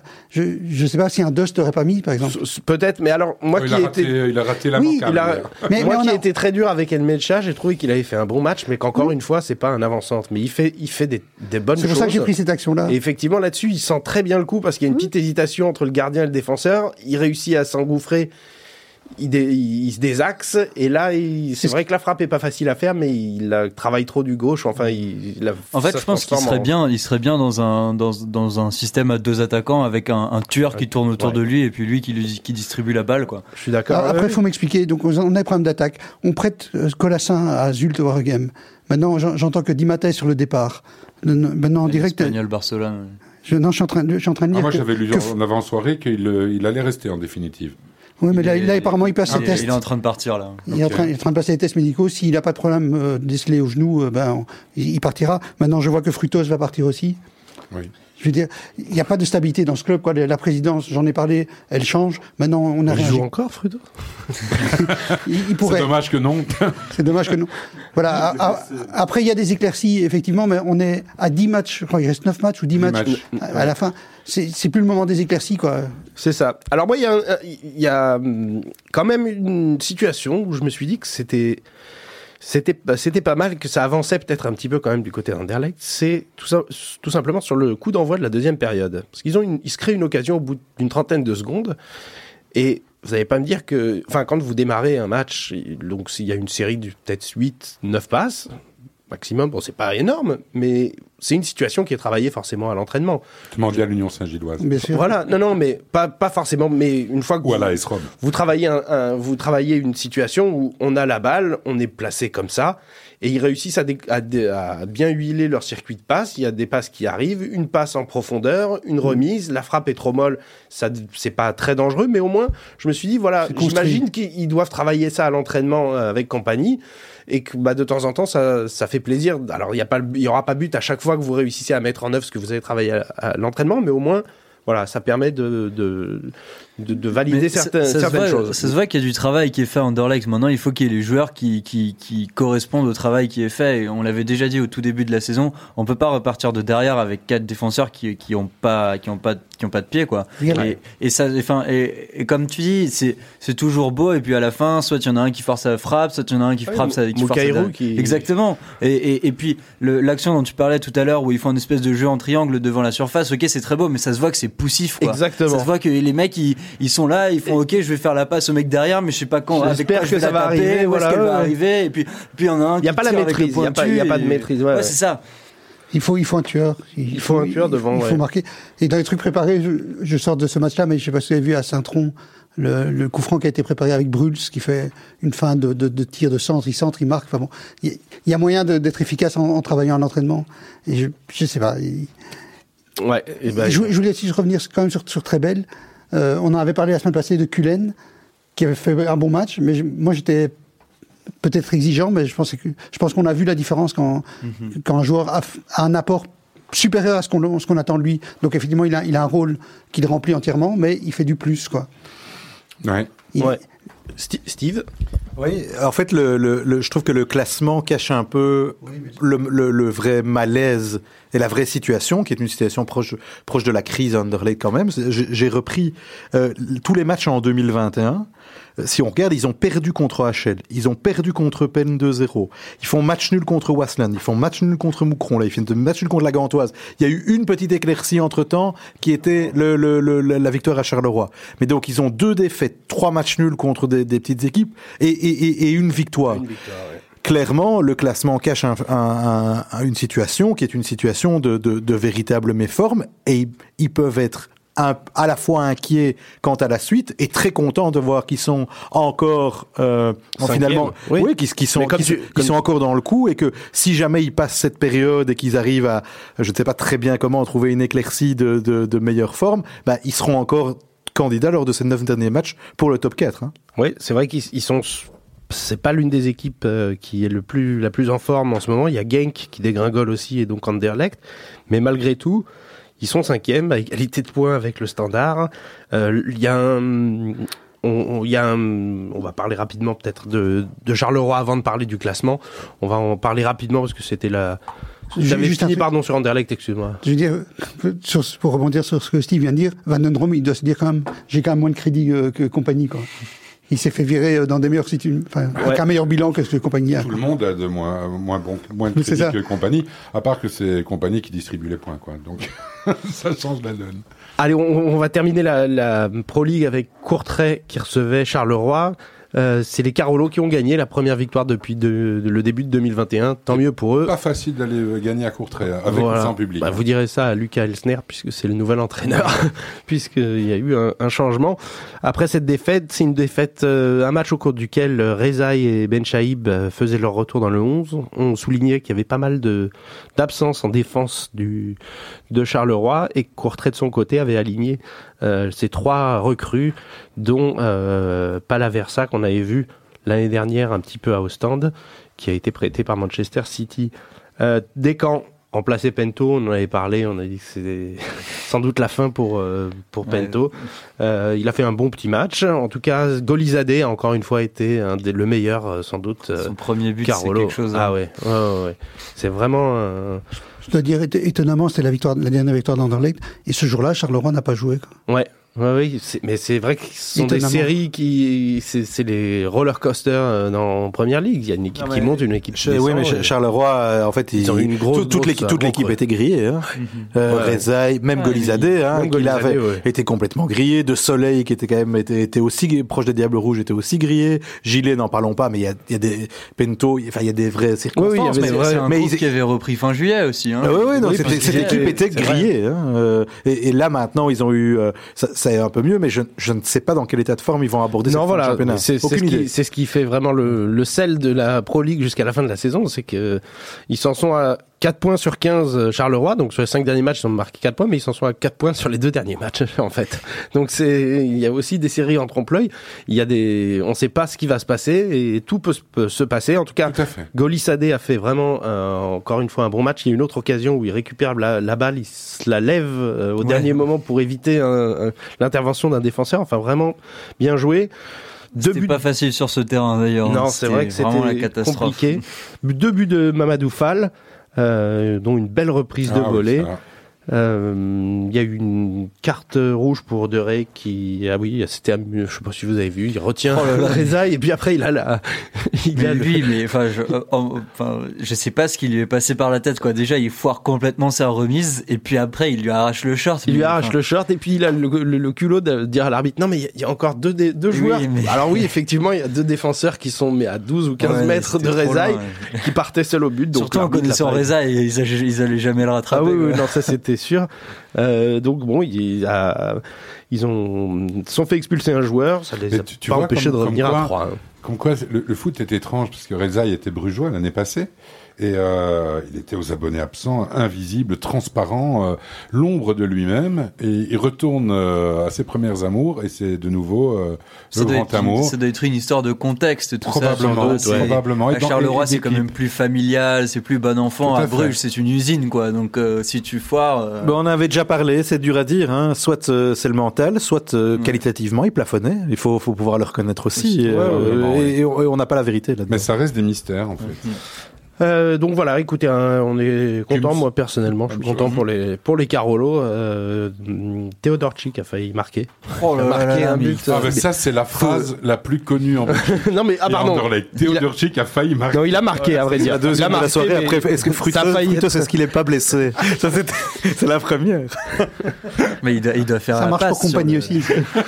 si un Dust l'aurait pas mis, par exemple.
Peut-être, mais alors, moi qui
il a raté la
oui,
moi qui étais très dur avec Elmecha, j'ai trouvé qu'il avait fait un bon match, mais qu'encore une fois, c'est pas un avant-centre. Mais il fait des bonnes choses.
C'est pour ça que j'ai pris cette action-là.
Et effectivement, là-dessus, il sent très bien le coup, parce qu'il y a une petite hésitation entre le gardien et le défenseur. Il réussit à s'engouffrer. Il se désaxe, et là, c'est vrai que la frappe est pas facile à faire, mais il travaille trop du gauche. Enfin,
en fait, je pense qu'il serait bien dans un système à 2 attaquants avec un tueur qui tourne autour de lui et puis lui qui distribue la balle, quoi.
Je suis d'accord.
Après, il faut m'expliquer. Donc, on a des problèmes d'attaque. On prête Colassin à Zulte Waregem. Maintenant, j'entends que Di Mattei sur le départ. Maintenant, en direct.
Espagnol Barcelone.
Je suis en train de dire.
Moi, j'avais lu en avant-soirée qu'il allait rester en définitive.
Oui, mais là, apparemment, il passe ses tests.
Il est en train de partir, là.
Il est en train de passer les tests médicaux. S'il n'a pas de problème décelé au genou, il partira. Maintenant, je vois que Frutos va partir aussi.
Oui.
Je veux dire, il n'y a pas de stabilité dans ce club, quoi. La présidence, j'en ai parlé, elle change. Maintenant, on a
réagi. Il joue encore, Frutos?
il pourrait.
C'est dommage que non.
C'est dommage que non. Voilà. Après, il y a des éclaircies, effectivement, mais on est à 10 matchs. Je crois qu'il reste 9 matchs ou 10 matchs à la fin. C'est plus le moment des éclaircies, quoi.
C'est ça. Alors moi, il y a quand même une situation où je me suis dit que c'était pas mal, que ça avançait peut-être un petit peu quand même du côté d'Anderlecht. C'est tout simplement sur le coup d'envoi de la deuxième période. Parce qu'ils se créent une occasion au bout d'une trentaine de secondes. Et vous n'allez pas me dire que, enfin, quand vous démarrez un match, donc s'il y a une série de peut-être 8, 9 passes, maximum, bon, c'est pas énorme, mais c'est une situation qui est travaillée forcément à l'entraînement.
Tu m'en dis à l'Union Saint-Gilloise.
Bien sûr.
Voilà, non, mais pas forcément, mais une fois que
Ou à la S-Rom.
vous travaillez vous travaillez une situation où on a la balle, on est placé comme ça, et ils réussissent à bien huiler leur circuit de passe. Il y a des passes qui arrivent, une passe en profondeur, une remise, la frappe est trop molle, ça c'est pas très dangereux, mais au moins, je me suis dit, voilà, j'imagine qu'ils doivent travailler ça à l'entraînement avec compagnie, et que de temps en temps, ça fait plaisir. Alors, il y aura pas but à chaque fois que vous réussissez à mettre en œuvre ce que vous avez travaillé à l'entraînement, mais au moins, voilà, ça permet de valider certaines choses.
Ça se voit qu'il y a du travail qui est fait à Anderlecht. Maintenant, il faut qu'il y ait les joueurs qui correspondent au travail qui est fait. Et on l'avait déjà dit au tout début de la saison, on peut pas repartir de derrière avec 4 défenseurs qui ont pas de pied, quoi. Et comme tu dis, c'est toujours beau. Et puis à la fin, soit il y en a un qui force sa frappe, soit il y en a un qui frappe sa Exactement. Et puis l'action dont tu parlais tout à l'heure, où ils font une espèce de jeu en triangle devant la surface. Ok, c'est très beau, mais ça se voit que c'est poussif, quoi.
Exactement.
Ça se voit que les mecs ils sont là, ils font ok, je vais faire la passe au mec derrière, mais je sais pas quand.
J'espère que ça va arriver.
Où est-ce qu'elle va arriver? Et puis il y en a un.
Il y a pas la maîtrise. Il y a pas de maîtrise. Ouais,
c'est ça.
Il faut un tueur.
Il faut un tueur devant.
Il faut marquer. Et dans les trucs préparés, je sors de ce match-là, mais je sais pas si vous avez vu à Saint-Tron le coup franc qui a été préparé avec Bruls, qui fait une fin de tir de centre, il marque. Enfin bon, il y a moyen d'être efficace en travaillant à l'entraînement. Et je sais pas.
Ouais.
Je voulais aussi revenir quand même sur Trebel. On en avait parlé la semaine passée de Cullen, qui avait fait un bon match, mais moi j'étais peut-être exigeant, mais je pense qu'on a vu la différence quand un joueur a un apport supérieur à ce qu'on attend de lui. Donc effectivement, il a un rôle qu'il remplit entièrement, mais il fait du plus, quoi.
Ouais.
Steve?
Oui, en fait, je trouve que le classement cache un peu le vrai malaise et la vraie situation, qui est une situation proche de la crise à Anderlecht quand même. J'ai repris tous les matchs en 2021. Si on regarde, ils ont perdu contre HL, ils ont perdu contre Penn 2-0, ils font match nul contre Waasland, ils font match nul contre Moucron, là, ils font match nul contre la Gantoise. Il y a eu une petite éclaircie entre-temps qui était la victoire à Charleroi. Mais donc, ils ont 2 défaites, 3 matchs nuls contre des petites équipes et une victoire. Ouais. Clairement, le classement cache une situation qui est une situation de véritable méforme, et ils peuvent être à la fois inquiets quant à la suite et très contents de voir qu'ils sont encore finalement qu'ils sont encore dans le coup, et que si jamais ils passent cette période et qu'ils arrivent à, je ne sais pas très bien comment, trouver une éclaircie de meilleure forme, ils seront encore candidats lors de ces 9 derniers matchs pour le top 4. Hein.
Oui, c'est vrai qu'ils sont... C'est pas l'une des équipes qui est la plus en forme en ce moment. Il y a Genk qui dégringole aussi, et donc Anderlecht. Mais malgré tout, ils sont 5e à égalité de points avec le Standard. Il y a on va parler rapidement peut-être de Charleroi avant de parler du classement. On va en parler rapidement parce que c'était J'avais fini, sur Anderlecht, excuse-moi.
Je veux dire, pour rebondir sur ce que Steve vient de dire, Van den Brom, il doit se dire quand même, j'ai quand même moins de crédit que compagnie, quoi. Il s'est fait virer dans des meilleures situations, avec un meilleur bilan que ce que compagnie a.
Tout le monde a de moins de crédit que compagnie, à part que c'est compagnie qui distribue les points, quoi. Donc, ça change la donne.
Allez, on va terminer la Pro League avec Courtrai qui recevait Charleroi. C'est les Carolos qui ont gagné la première victoire depuis le début de 2021. Tant mieux pour eux.
Pas facile d'aller gagner à Courtrai avec ou sans public.
Vous direz ça à Lucas Elsner, puisque c'est le nouvel entraîneur, puisqu'il y a eu un changement. Après cette défaite, c'est une défaite, un match au cours duquel Rezaï et Ben Chaïb faisaient leur retour dans le 11. On soulignait qu'il y avait pas mal d'absences en défense de Charleroi, et Courtrai de son côté avait aligné ces 3 recrues, dont Palaversa, qu'on avait vu l'année dernière un petit peu à Ostende, qui a été prêté par Manchester City. Descamps remplaçait Pento, on en avait parlé, on a dit que c'était sans doute la fin pour Pento. Il a fait un bon petit match. En tout cas, Golizadeh a encore une fois été le meilleur, sans doute.
Son premier but,
Carolo.
C'est quelque chose. Hein.
Ah ouais. C'est vraiment...
Je dois dire, étonnamment, c'était la dernière victoire d'Anderlecht, et ce jour-là, Charleroi n'a pas joué, quoi.
Ouais. Oui, mais c'est vrai que ce sont des séries qui, c'est les roller coasters en Première Ligue. Il y a une équipe qui monte, une équipe qui descend.
Oui, mais Charleroi, en fait, ils ont une grosse, toute l'équipe était grillée. Hein. Rezaï, même Golizadeh, qui avait été complètement grillé. De Soleil, qui était quand même était aussi proche des Diables Rouges, était aussi grillé. Gilet, n'en parlons pas, mais il y a des Pento, enfin il y a des vraies circonstances.
Mais ils qui avait repris fin juillet aussi. Hein.
Cette équipe était grillée. Et là maintenant, ils ont eu c'est un peu mieux, mais je ne sais pas dans quel état de forme ils vont aborder ce championnat.
C'est ce qui fait vraiment le sel de la Pro League jusqu'à la fin de la saison, c'est que ils s'en sont à 4 points sur 15 Charleroi, donc sur les 5 derniers matchs ils ont marqué 4 points, mais ils s'en sont à 4 points sur les 2 derniers matchs en fait. Donc il y a aussi des séries en trompe-l'œil, on sait pas ce qui va se passer et tout peut se passer. En tout cas, Golizadeh a fait vraiment encore une fois un bon match. Il y a une autre occasion où il récupère la balle, il se la lève au dernier moment pour éviter l'intervention d'un défenseur. Enfin vraiment bien joué.
C'était pas facile sur ce terrain d'ailleurs.
Non, c'est vrai que c'était compliqué. 2 buts de Mamadou Fall, dont une belle reprise de volée. Il y a eu une carte rouge pour De Rey qui, je sais pas si vous avez vu, il retient Rezaï et puis après il a
je sais pas ce qui lui est passé par la tête, quoi. Déjà, il foire complètement sa remise et puis après il lui arrache le short.
Il lui arrache le short et puis il a le culot de dire à l'arbitre non mais il y a encore deux joueurs. Alors oui, effectivement, il y a 2 défenseurs qui sont à 12 ou 15 mètres de Rezaï qui partaient seuls au but. Donc
surtout en connaissant Rezaï, ils allaient jamais le rattraper.
Ah oui, non, ça c'était sûr. Donc bon, ils sont fait expulser un joueur, ça les a pas empêchés de revenir à 3.
Comme quoi, le foot est étrange, parce que Rezaï était brugeois l'année passée, et il était aux abonnés absents, invisible, transparent, l'ombre de lui-même, et il retourne à ses premières amours, et c'est de nouveau le grand amour.
Ça doit être une histoire de contexte, tout
probablement,
ça.
Probablement.
À Charleroi, c'est quand même plus familial, c'est plus bon enfant. À Bruges, c'est une usine, quoi. Donc, si tu foires...
on en avait déjà parlé, c'est dur à dire, hein. Soit c'est le mental, soit qualitativement, il plafonnait. Il faut pouvoir le reconnaître aussi. Et on n'a pas la vérité là-dedans.
Mais ça reste des mystères, en fait.
Donc voilà, écoutez, on est content, moi personnellement, je suis content pour les Carolo. Teodorczyk a failli marquer.
Un but. Ça c'est la phrase la plus connue en Belgique.
Non mais pardon.
Teodorczyk a failli marquer.
Non, il a marqué, à vrai dire.
La deuxième de la soirée. Après, est-ce que Frutos, est-ce qu'il est pas blessé? Ça c'est la première.
Mais il doit faire.
Ça marche pour compagnie aussi.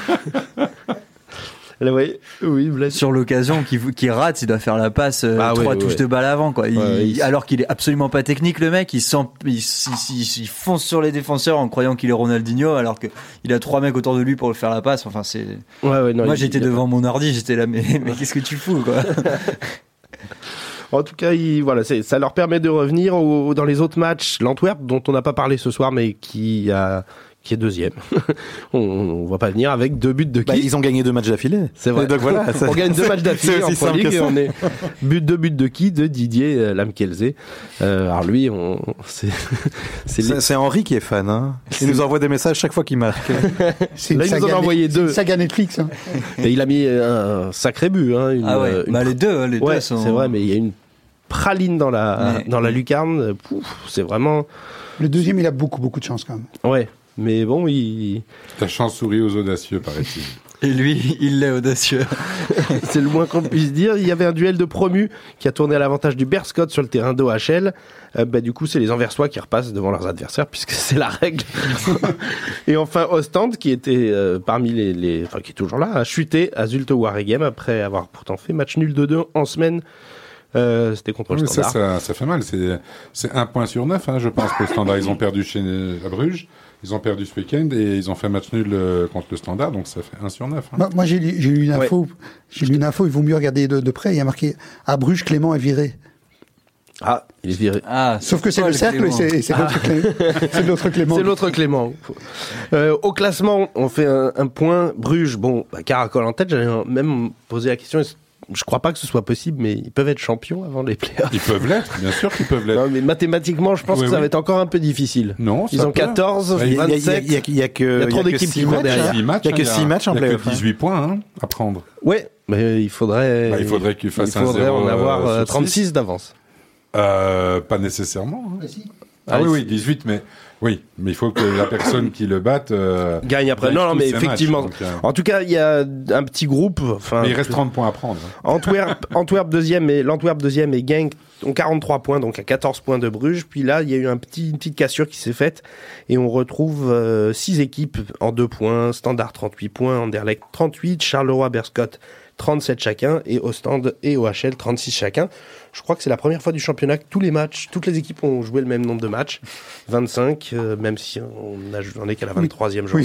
Là, oui,
sur l'occasion qui rate, il doit faire la passe 3 touches de balle avant, quoi. Alors qu'il est absolument pas technique, le mec, il fonce sur les défenseurs en croyant qu'il est Ronaldinho, alors que il a 3 mecs autour de lui pour le faire la passe. Enfin, c'est. Moi, j'étais devant mon ordi, j'étais là, mais qu'est-ce que tu fous, quoi.
En tout cas, ça leur permet de revenir dans les autres matchs. L'Antwerp, dont on n'a pas parlé ce soir, mais qui est deuxième. on va pas venir avec 2 buts de qui.
Ils ont gagné 2 matchs d'affilée.
C'est vrai. Donc voilà, on gagne 2 matchs d'affilée en Pro League et on est 2 buts de qui? De Didier Lamkelze. Alors lui,
c'est Henri qui est fan, hein. Il nous envoie des messages chaque fois qu'il marque.
Là, il nous en a envoyé 2.
Saga Netflix, hein.
Et il a mis un sacré but, hein.
Les deux sont...
c'est vrai, mais il y a une praline dans la lucarne. C'est vraiment...
Le deuxième, il a beaucoup de chance, quand même.
Ouais. Mais bon,
La chance sourit aux audacieux, paraît-il.
Et lui, il l'est audacieux.
C'est le moins qu'on puisse dire. Il y avait un duel de promus qui a tourné à l'avantage du Berscott sur le terrain d'OHL. Du coup, c'est les Anversois qui repassent devant leurs adversaires, puisque c'est la règle. Et enfin, Ostende, qui était parmi qui est toujours là, a chuté à Zulte Waregem après avoir pourtant fait match nul 2-2 en semaine. C'était contre le Standard.
Ça fait mal. C'est 1 point sur 9, hein, je pense, pour le Standard. Ils ont perdu à Bruges. Ils ont perdu ce week-end et ils ont fait match nul contre le Standard, donc ça fait 1 sur 9. Hein.
Moi, j'ai lu une info. Il vaut mieux regarder de près. Il y a marqué à Bruges, Clément est viré.
Ah, il est viré.
Sauf que c'est le cercle et c'est l'autre Clément. C'est l'autre Clément.
C'est l'autre Clément. Au classement, on fait un point. Bruges, caracole en tête. J'avais même posé la question. Je crois pas que ce soit possible, mais ils peuvent être champions avant les playoffs.
Ils peuvent l'être, bien sûr qu'ils peuvent l'être.
Non, mais mathématiquement, je pense que ça va être encore un peu difficile.
Non,
ils ont 14, 27.
Il y a trop
d'équipes qui courent derrière.
Il y a que 6 matchs en playoff.
Il y a que 18 points à prendre.
Ouais, mais il faudrait
qu'il fasse un 0.
Il faudrait en avoir 36 d'avance.
Pas nécessairement. Ah oui, 18, mais il faut que la personne qui le batte
gagne après. Non, mais effectivement.
Matchs, donc,
en tout cas, il y a un petit groupe.
Mais il reste 30 points à prendre.
L'Antwerp deuxième et Genk ont 43 points, donc à 14 points de Bruges. Puis là, il y a eu une petite cassure qui s'est faite et on retrouve 6 équipes en 2 points. Standard 38 points, Anderlecht 38, Charleroi-Beerschot 37 chacun et Ostende et OHL 36 chacun. Je crois que c'est la première fois du championnat que toutes les équipes ont joué le même nombre de matchs, 25, même si on est qu'à la 23e journée.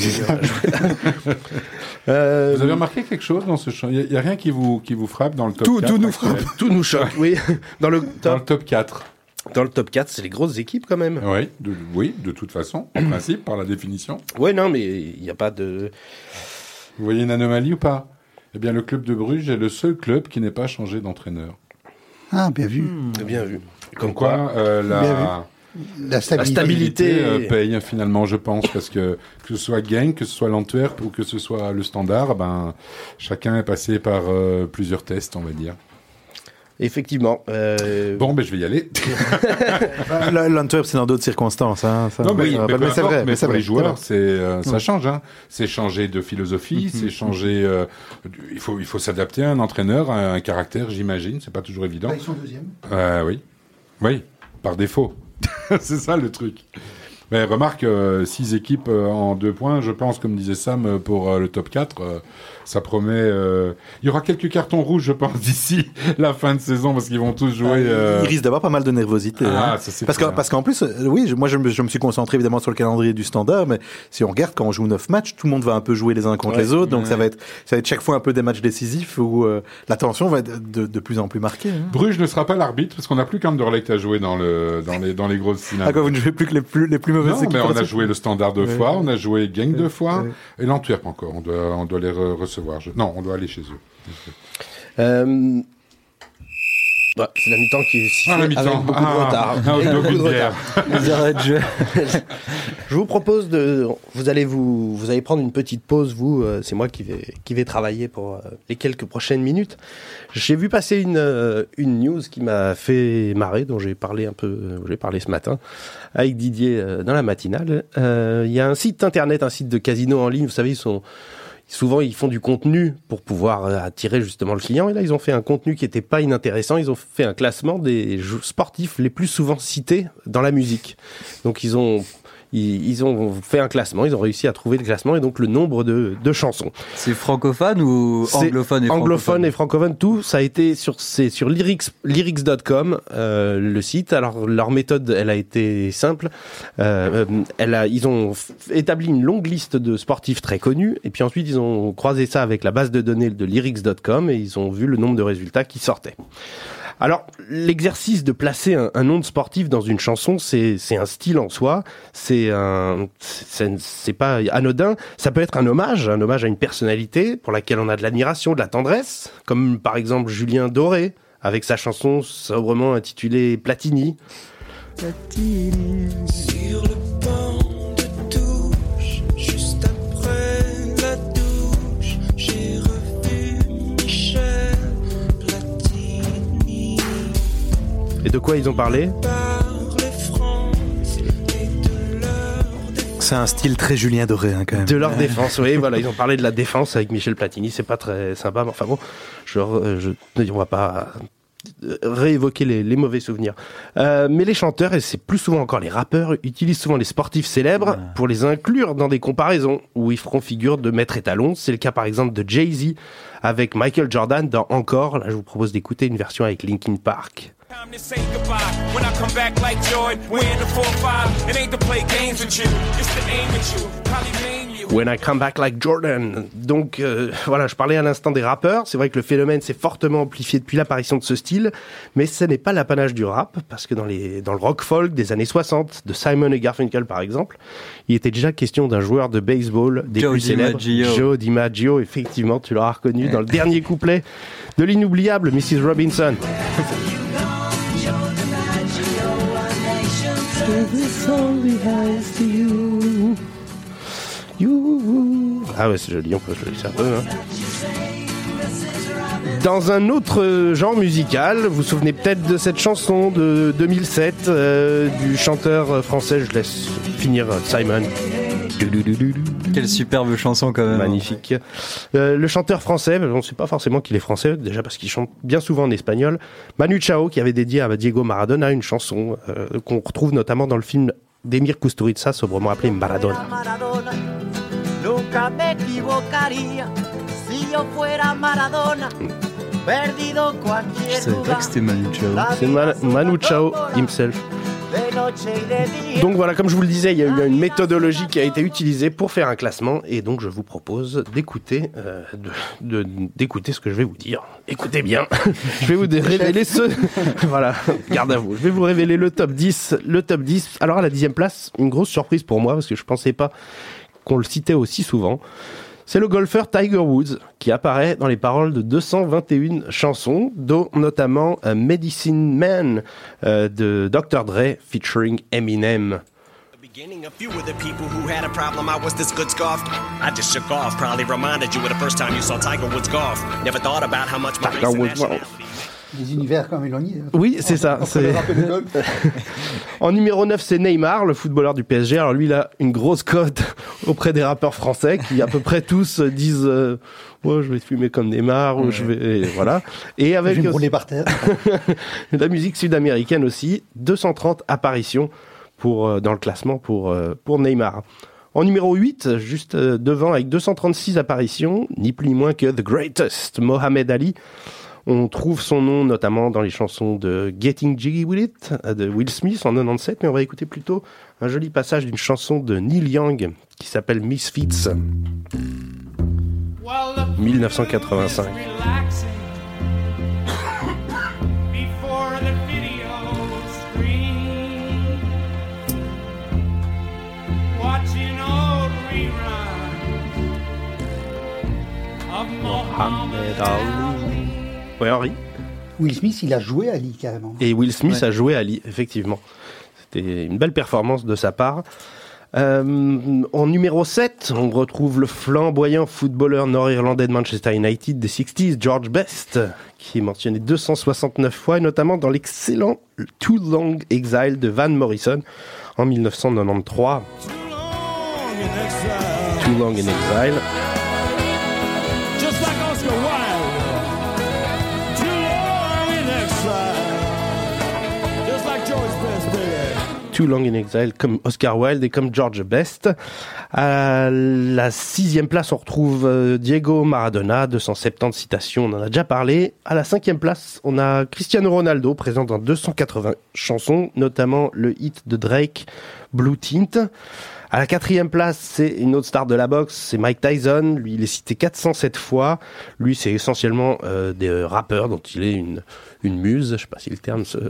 Vous avez remarqué quelque chose dans ce championnat ? Il n'y a rien qui vous frappe dans le top 4 ?
Tout nous frappe, tout nous choque, oui. Dans le
top 4.
Dans le top 4, c'est les grosses équipes quand même.
Oui, de toute façon, en principe, par la définition.
Oui, non, mais il n'y a pas de...
Vous voyez une anomalie ou pas ? Eh bien, le club de Bruges est le seul club qui n'ait pas changé d'entraîneur.
Ah, bien vu.
Bien vu.
Comme quoi,
la stabilité
paye finalement, je pense, parce que ce soit Genk, que ce soit l'Antwerp ou que ce soit le Standard, chacun est passé par plusieurs tests, on va dire.
Effectivement.
Bon, je vais y aller.
L'Antwerp, c'est dans d'autres circonstances. Hein, ça,
non, mais
c'est vrai.
Mais pour les joueurs, ça change. Hein. C'est changer de philosophie, c'est changer... il faut s'adapter à un entraîneur, à un caractère, j'imagine. C'est pas toujours évident.
Là, ils sont deuxième.
Oui, par défaut. C'est ça le truc. Mais remarque, 6 équipes en 2 points, je pense, comme disait Sam, pour le top 4, ça promet... Il y aura quelques cartons rouges, je pense, d'ici la fin de saison, parce qu'ils vont tous jouer...
Il risque d'avoir pas mal de nervosité.
Ah,
hein.
ça c'est
parce qu'en plus, moi je me suis concentré évidemment sur le calendrier du Standard, mais si on regarde, quand on joue 9 matchs, tout le monde va un peu jouer les uns contre les autres, donc ça va être chaque fois un peu des matchs décisifs où la tension va être de plus en plus marquée. Hein.
Bruges ne sera pas l'arbitre, parce qu'on n'a plus qu'Anderlecht à jouer dans les grosses finales.
Ah quoi, vous ne jouez plus que les plus mauvaises équipes?
Mais on a joué le Standard 2 fois, on a joué Genk 2 fois, et l'Antwerp encore. On doit les recevoir. Non, on doit aller chez eux.
C'est la mi-temps qui est sifflée avec beaucoup de retard.
Les arrêts de jeu.
Je vous propose vous allez prendre une petite pause, c'est moi qui vais travailler pour les quelques prochaines minutes. J'ai vu passer une news qui m'a fait marrer, dont j'ai parlé ce matin avec Didier dans la matinale. Il y a un site internet, un site de casino en ligne, vous savez, souvent, ils font du contenu pour pouvoir attirer justement le client. Et là, ils ont fait un contenu qui était pas inintéressant. Ils ont fait un classement des sportifs les plus souvent cités dans la musique. Donc, ils ont fait un classement. Ils ont réussi à trouver le classement et donc le nombre de chansons.
C'est francophone ou anglophone et francophone?
Anglophone et francophone, tout. Ça a été sur lyrics.com, le site. Alors, leur méthode, elle a été simple. Ils ont établi une longue liste de sportifs très connus. Et puis ensuite, ils ont croisé ça avec la base de données de lyrics.com et ils ont vu le nombre de résultats qui sortaient. Alors, l'exercice de placer un nom de sportif dans une chanson, c'est un style en soi, c'est pas anodin. Ça peut être un hommage à une personnalité pour laquelle on a de l'admiration, de la tendresse, comme par exemple Julien Doré, avec sa chanson sobrement intitulée Platini. Platini.
Sur le banc de touche, juste après la douche, j'ai revu Michel Platini.
Et de quoi ils ont parlé ?
C'est un style très Julien Doré, hein, quand même.
De leur défense, oui, voilà, ils ont parlé de la défense avec Michel Platini, c'est pas très sympa, mais enfin bon, on va pas réévoquer les mauvais souvenirs. Mais les chanteurs, et c'est plus souvent encore les rappeurs, utilisent souvent les sportifs célèbres pour les inclure dans des comparaisons où ils feront figure de maître étalon. C'est le cas par exemple de Jay-Z avec Michael Jordan dans Encore. Là, je vous propose d'écouter une version avec Linkin Park.
Time to say goodbye. When I come back like Jordan, wearing the 4-5. It ain't to play games with you, it's to aim at you. Probably name you.
When I come back like Jordan. Donc voilà, je parlais à l'instant des rappeurs. C'est vrai que le phénomène s'est fortement amplifié depuis l'apparition de ce style, mais ce n'est pas l'apanage du rap, parce que dans le rock folk des années 60, de Simon et Garfunkel par exemple, il était déjà question d'un joueur de baseball des plus célèbres, Joe DiMaggio. Effectivement, tu l'auras reconnu dans le dernier couplet de l'inoubliable Mrs. Robinson. Ah ouais, c'est joli, on peut jouer ça un peu. Hein. Dans un autre genre musical, vous vous souvenez peut-être de cette chanson de 2007 du chanteur français, je laisse finir Simon.
Quelle superbe chanson quand même.
Magnifique. Le chanteur français, on ne sait pas forcément qu'il est français, déjà parce qu'il chante bien souvent en espagnol. Manu Chao, qui avait dédié à Diego Maradona une chanson qu'on retrouve notamment dans le film d'Emir Kusturica, sobrement appelé Maradona.
Je savais pas que c'était Manu Chao.
C'est Manu Chao himself. Donc voilà, comme je vous le disais, il y a eu une méthodologie qui a été utilisée pour faire un classement, et donc je vous propose d'écouter d'écouter ce que je vais vous dire. Écoutez bien, je vais vous révéler voilà, garde à vous. Je vais vous révéler le top 10. Alors à la 10e place, une grosse surprise pour moi, parce que je pensais pas qu'on le citait aussi souvent. C'est le golfeur Tiger Woods qui apparaît dans les paroles de 221 chansons, dont notamment Medicine Man de Dr. Dre featuring Eminem.
A few of the people who had a problem, I was this good scoff. I just shook off, probably reminded you of the first time you saw Tiger Woods golf. Never thought about how much my
Des univers quand même éloignés.
Oui, c'est ça. En numéro 9, c'est Neymar, le footballeur du PSG. Alors lui, il a une grosse cote auprès des rappeurs français qui à peu près tous disent je vais fumer comme Neymar ou je vais voilà. Et avec
je vais me rouler par terre.
la musique sud-américaine aussi, 230 apparitions dans le classement pour Neymar. En numéro 8, juste devant avec 236 apparitions, ni plus ni moins que The Greatest, Mohamed Ali. On trouve son nom notamment dans les chansons de Getting Jiggy With It de Will Smith en 97, mais on va écouter plutôt un joli passage d'une chanson de Neil Young qui s'appelle Misfits, 1985. Mohamed Ali. Ouais, Henri.
Will Smith, il a joué Ali carrément.
Et Will Smith a joué Ali, effectivement. C'était une belle performance de sa part. En numéro 7, on retrouve le flamboyant footballeur nord-irlandais de Manchester United des 60s, George Best, qui est mentionné 269 fois, et notamment dans l'excellent Too Long Exile de Van Morrison en 1993. Too Long in Exile. Too Long in Exile, comme Oscar Wilde et comme George Best. À la 6e place, on retrouve Diego Maradona, 270 citations, on en a déjà parlé. À la 5e place, on a Cristiano Ronaldo, présent dans 280 chansons, notamment le hit de Drake, Blue Tint. À la 4e place, c'est une autre star de la boxe, c'est Mike Tyson. Lui, il est cité 407 fois. Lui, c'est essentiellement des rappeurs dont il est une muse. Je sais pas si le terme se...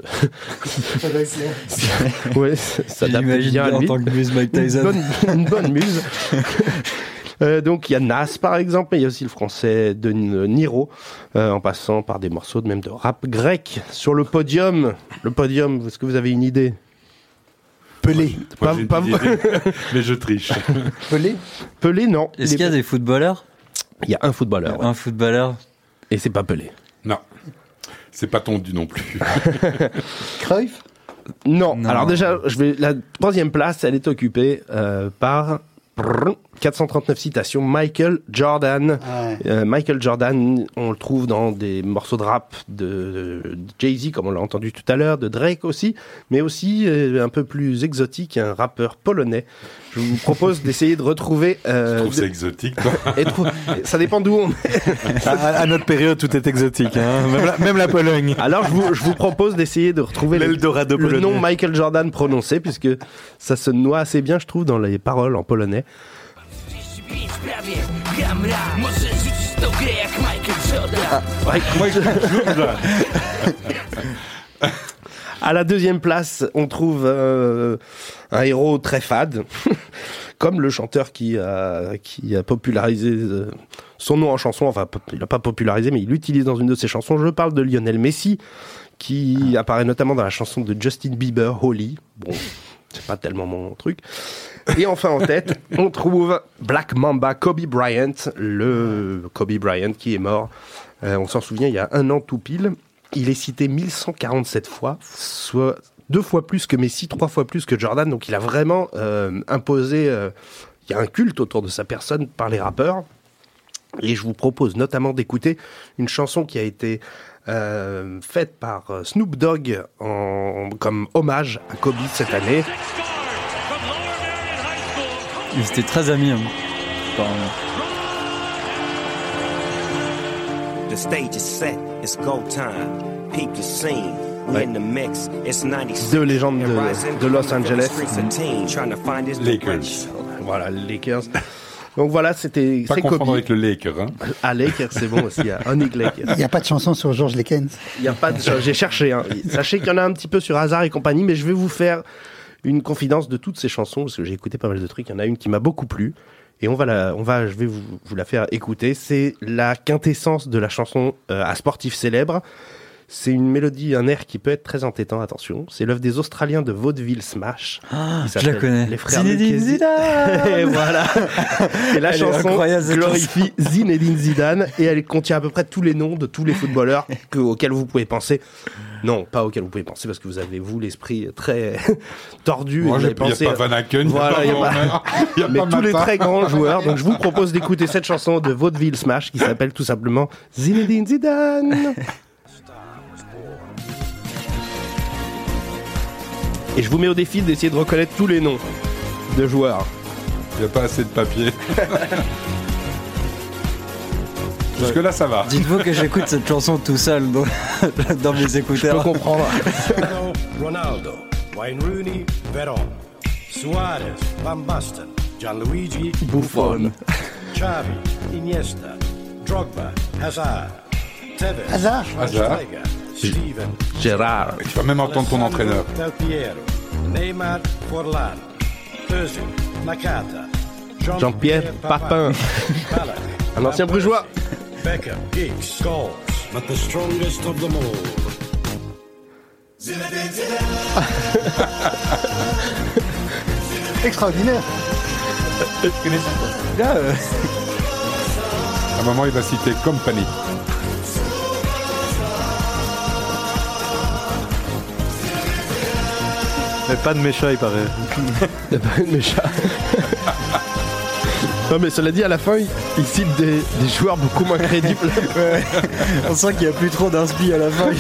ouais, ça date bien à lui.
En tant que muse, Mike Tyson.
Une bonne muse. Donc il y a Nas par exemple, mais il y a aussi le français de Niro, en passant par des morceaux même de rap grec. Sur le podium, est-ce que vous avez une idée?
Pelé.
Mais je triche.
Pelé, non.
Est-ce qu'il y a des footballeurs?
Il y a un footballeur.
Un footballeur.
Et c'est pas Pelé.
Non. C'est pas tondu non plus.
Cruyff?
Non. Alors déjà, la 3e place, elle est occupée par 439 citations, Michael Jordan. Michael Jordan, on le trouve dans des morceaux de rap de Jay-Z, comme on l'a entendu tout à l'heure, de Drake aussi, mais aussi un peu plus exotique, un rappeur polonais. Je vous propose d'essayer de retrouver...
Je trouve ça exotique, toi.
Ça dépend d'où on est.
À notre période, tout est exotique, hein. Même la Pologne.
Alors, je vous propose d'essayer de retrouver le nom Michael Jordan prononcé, puisque ça se noie assez bien, je trouve, dans les paroles en polonais. À la 2e place, on trouve un héros très fade, comme le chanteur qui a popularisé son nom en chanson. Enfin, il n'a pas popularisé, mais il l'utilise dans une de ses chansons. Je parle de Lionel Messi, qui apparaît notamment dans la chanson de Justin Bieber, Holy. Bon, c'est pas tellement mon truc. Et enfin en tête, on trouve Black Mamba, Kobe Bryant, le Kobe Bryant qui est mort On s'en souvient, il y a un an tout pile. Il est cité 1147 fois, soit 2 fois plus que Messi, 3 fois plus que Jordan. Donc il a vraiment imposé... il y a un culte autour de sa personne par les rappeurs. Et je vous propose notamment d'écouter une chanson qui a été faite par Snoop Dogg comme hommage à Kobe cette année.
Ils étaient très amis. Apparemment.
The stage is set, it's go time. Peep the scene.
Ouais. Deux légendes de Los Angeles.
Lakers.
Voilà, les Lakers. Donc voilà, c'était...
Pas
c'est
confondre
Kobe.
avec le Laker. Hein.
Ah, Lakers, c'est bon aussi. Onic Lakers.
Il n'y a pas de chanson sur George Lekens.
Il y a pas de... J'ai cherché. Hein. Sachez qu'il y en a un petit peu sur Hazard et compagnie, mais je vais vous faire une confidence de toutes ces chansons, parce que j'ai écouté pas mal de trucs. Il y en a une qui m'a beaucoup plu. Et je vais vous la faire écouter. C'est la quintessence de la chanson à sportif célèbre. C'est une mélodie, un air qui peut être très entêtant, attention. C'est l'œuvre des Australiens de Vaudeville Smash.
Ah, je la connais.
Les frères
Zinedine Zidane.
Et voilà. Et la chanson glorifie Zinedine Zidane et elle contient à peu près tous les noms de tous les footballeurs auxquels vous pouvez penser. Non, pas auxquels vous pouvez penser parce que vous avez, vous, l'esprit très tordu.
Moi,
il
n'y a pas Van Aken,
voilà,
il n'y a pas
mais tous les
Mata.
très grands joueurs. Donc je vous propose d'écouter cette chanson de Vaudeville Smash qui s'appelle tout simplement Zinedine Zidane. Et je vous mets au défi d'essayer de reconnaître tous les noms de joueurs.
Il n'y a pas assez de papier. Jusque-là, ça va.
Dites-vous que j'écoute cette chanson tout seul dans mes écouteurs.
Je peux comprendre.
Ronaldo, Wayne Rooney, Veron, Suarez, Van Basten, Gianluigi
Buffon,
Xavi, Iniesta, Drogba, Hazard, Tevez,
Hazard.
Schweinsteiger, Steven,
Gérard.
Tu vas même entendre ton entraîneur.
Del Piero, Neymar, Forlan, Özil, Nakata,
Jean-Pierre Papin.
Ballack,
Un ancien brugeois.
Beckham, Giggs, Scholes, but the strongest of them all.
Extraordinaire.
Là,
À un moment, il va citer Company.
Mais pas de mécha, il paraît.
Non mais cela dit, à la fin, il cite des joueurs beaucoup moins crédibles.
ouais. On sent qu'il n'y a plus trop d'inspi à la fin.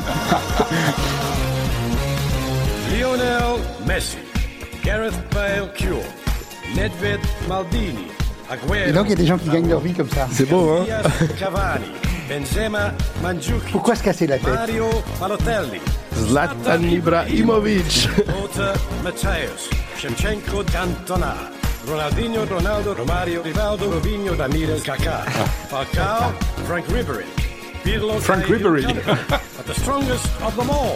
Lionel Messi, Gareth Bale Cure, Nedved Maldini, Aguero.
Et donc il y a des gens qui gagnent leur vie comme ça.
C'est beau, hein?
Cavani, Benzema, Mandzukic.
Pourquoi se casser la tête?
Mario Balotelli,
Zlatan Ibrahimovic.
Lothar Matthäus, Shevchenko Cantona, Ronaldinho, Ronaldo, Romario, Rivaldo, Robinho, Ramirez, Kaká, Falcao, Frank Ribery, Pirlo,
Frank Ribery.
but the strongest of them all.